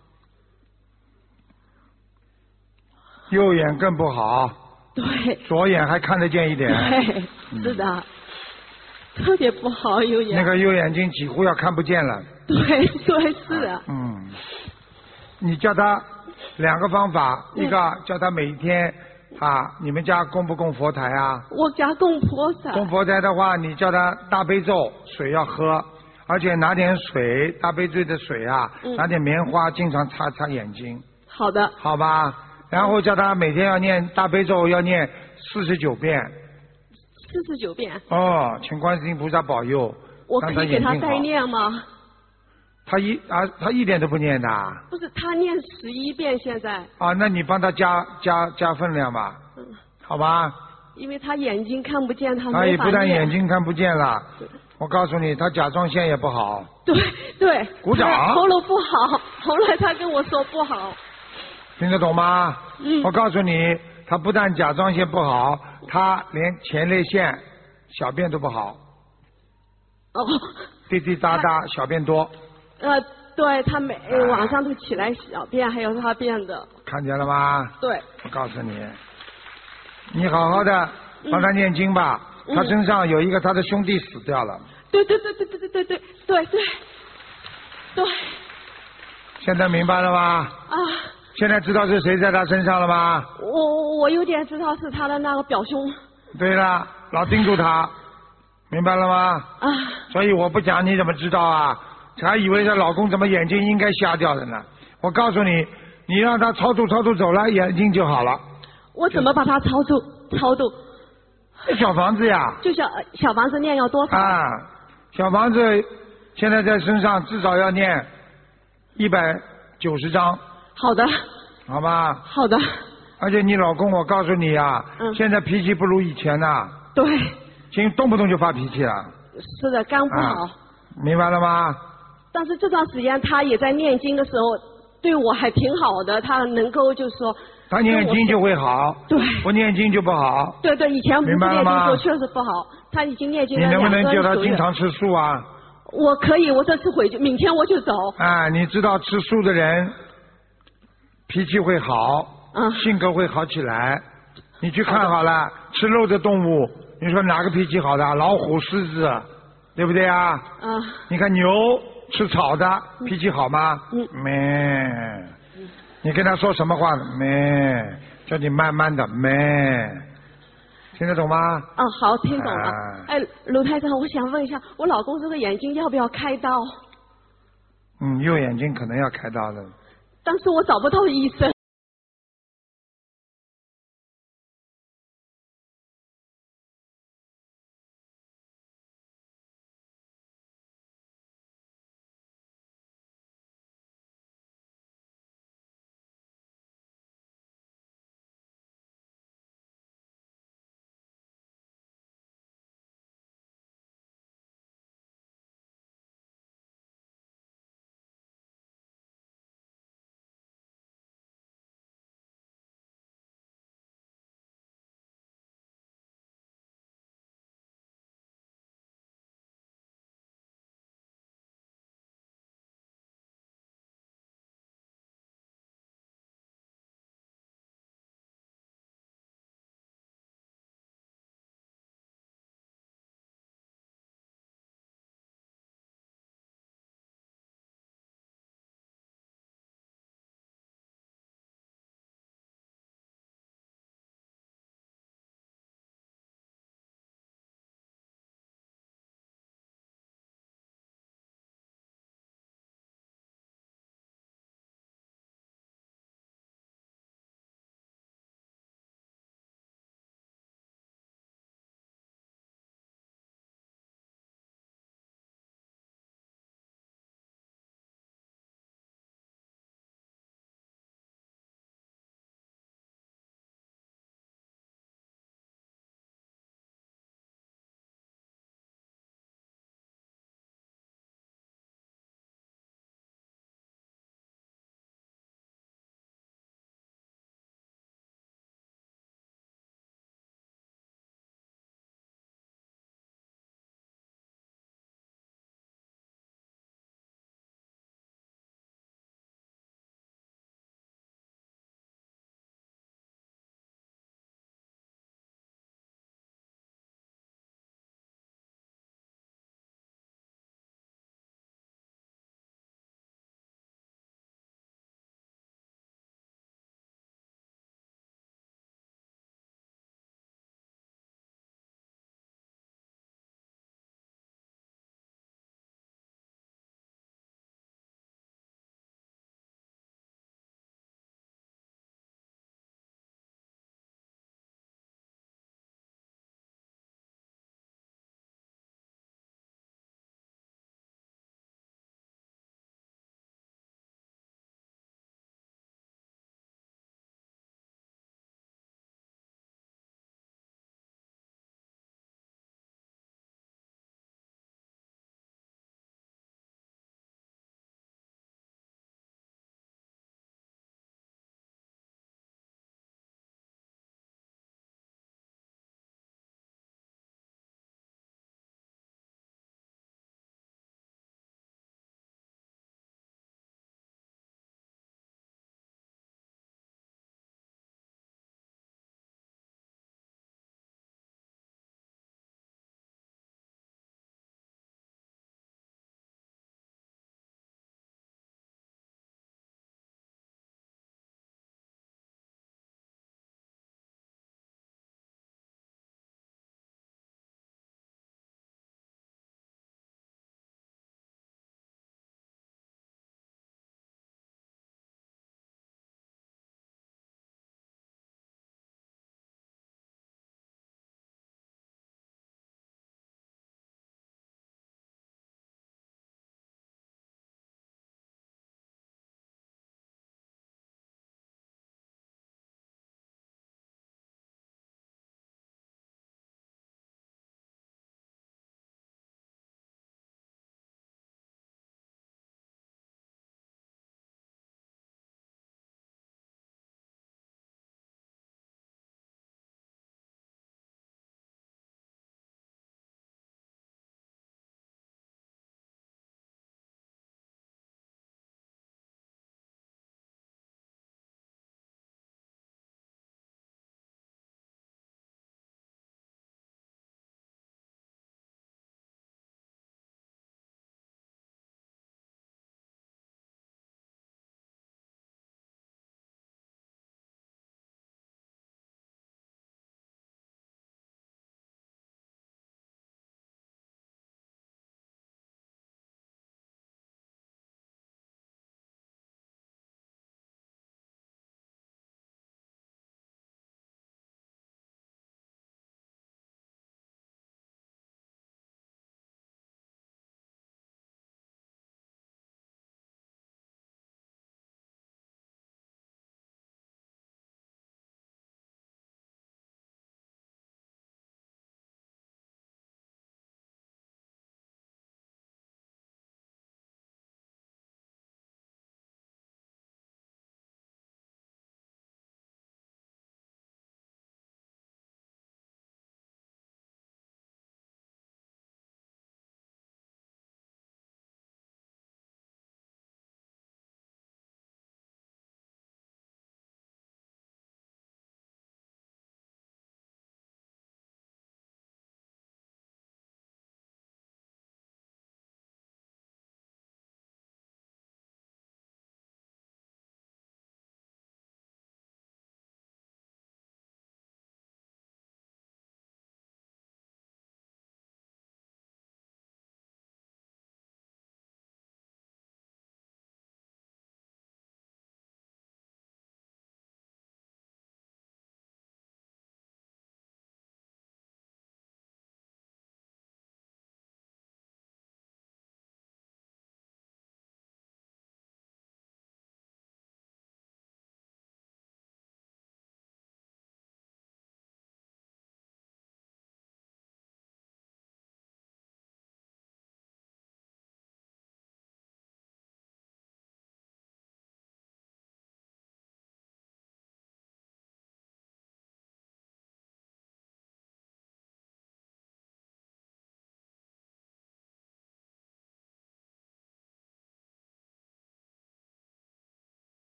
S2: 右眼更不好。
S15: 对。
S2: 左眼还看得见一点。
S15: 对，是的，特别不好右眼。
S2: 那个右眼睛几乎要看不见了。
S15: 对，是的。
S2: 你叫他2个方法，一个叫他每天你们家供不供佛台啊？
S15: 我家供菩萨。
S2: 供佛台的话，你叫他大悲咒水要喝，而且拿点水，大悲咒的水拿点棉花，经常擦擦眼睛。
S15: 好的。
S2: 好吧，然后叫他每天要念大悲咒，要念49遍。
S15: 49遍。
S2: 请观世音菩萨保佑。
S15: 我可以给他代念吗？
S2: 他一点都不念的。
S15: 不是，他念11遍现在。
S2: 那你帮他加分量吧。好吧。
S15: 因为他眼睛看不见，他没法念。
S2: 他也不但眼睛看不见了，我告诉你，他甲状腺也不好。
S15: 对。
S2: 鼓掌。
S15: 喉咙不好，后来他跟我说不好。
S2: 听得懂吗？我告诉你，他不但甲状腺不好，他连前列腺、小便都不好。滴滴答答，小便多。
S15: 对，他每晚上都起来小便，还有大便的。
S2: 看见了吗？
S15: 对。
S2: 我告诉你， 你好好的帮他念经吧。他身上有一个他的兄弟死掉了。
S15: 对。
S2: 现在明白了吗？
S15: 啊。
S2: 现在知道是谁在他身上了吗？
S15: 我有点知道是他的那个表兄。
S2: 对了，老盯住他，明白了吗？
S15: 啊。
S2: 所以我不讲你怎么知道啊？还以为她老公怎么眼睛应该瞎掉的呢？我告诉你，你让他超度走了，眼睛就好了。
S15: 我怎么把他超度？
S2: 小房子呀。
S15: 就小房子念要多少？
S2: 啊，小房子现在在身上至少要念190张。
S15: 好的。
S2: 好吧。
S15: 好的。
S2: 而且你老公，我告诉你啊，现在脾气不如以前呐。
S15: 对。
S2: 动不动就发脾气了。
S15: 是的，肝不好。
S2: 明白了吗？
S15: 但是这段时间他也在念经的时候，对我还挺好的，他能够就是说。
S2: 他念经就会好。
S15: 对。
S2: 不念经就不好。
S15: 对，以前不是念经时候确实不好，他已经念经了2个多月。
S2: 你能不能叫他经常吃素啊？
S15: 我可以，我这次回去，明天我就走。
S2: 啊，你知道吃素的人脾气会好，性格会好起来。你去看好了，吃肉的动物，你说哪个脾气好的？老虎、狮子，对不对啊？你看牛吃草的脾气好吗？没。你跟他说什么话？没。叫你慢慢的没。听得懂吗？
S15: 好，听懂了。卢台长，我想问一下，我老公这个眼睛要不要开刀？
S2: 右眼睛可能要开刀了。
S15: 但是我找不到医生。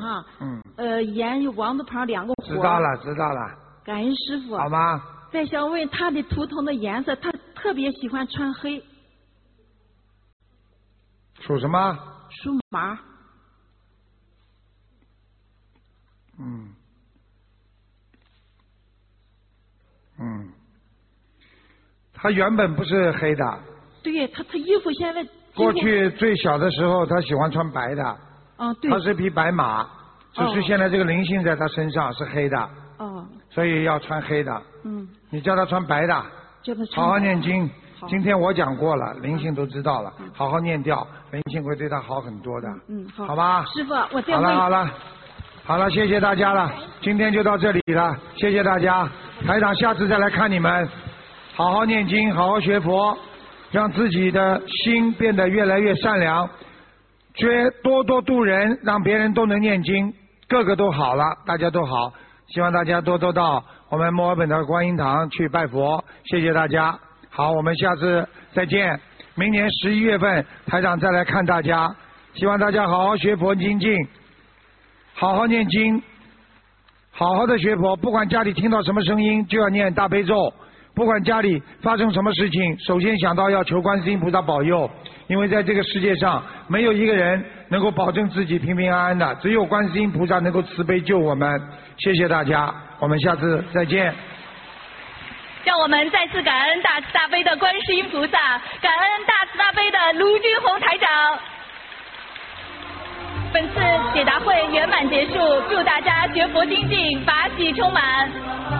S8: 哈。言有王字旁2个火。
S2: 知道了。
S8: 感恩师傅。
S2: 好吗？
S8: 再想问他的图腾的颜色，他特别喜欢穿黑。
S2: 属什么？
S8: 属马。
S2: 他原本不是黑的。
S8: 对，他衣服现在。
S2: 过去最小的时候，他喜欢穿白的。
S8: 对。
S2: 他是匹白马，只是现在这个灵性在他身上是黑的。所以要穿黑的。你叫他穿白的。好好念经。今天我讲过了，灵性都知道了，好好念掉，灵性会对他好很多的。
S8: 好
S2: 吧。
S8: 师傅，我再问。
S2: 好了，谢谢大家了，今天就到这里了，谢谢大家，台长下次再来看你们。好好念经，好好学佛，让自己的心变得越来越善良，多度人，让别人都能念经，个个都好了，大家都好。希望大家多到我们墨尔本的观音堂去拜佛，谢谢大家。好，我们下次再见。明年11月份，台长再来看大家。希望大家好好学佛精进，好好念经，好好的学佛。不管家里听到什么声音，就要念大悲咒。不管家里发生什么事情，首先想到要求观世音菩萨保佑，因为在这个世界上没有一个人能够保证自己平平安安的，只有观世音菩萨能够慈悲救我们。谢谢大家，我们下次再见。
S1: 让我们再次感恩大慈大悲的观世音菩萨，感恩大慈大悲的卢军红台长。本次解答会圆满结束，祝大家学佛精进，法喜充满。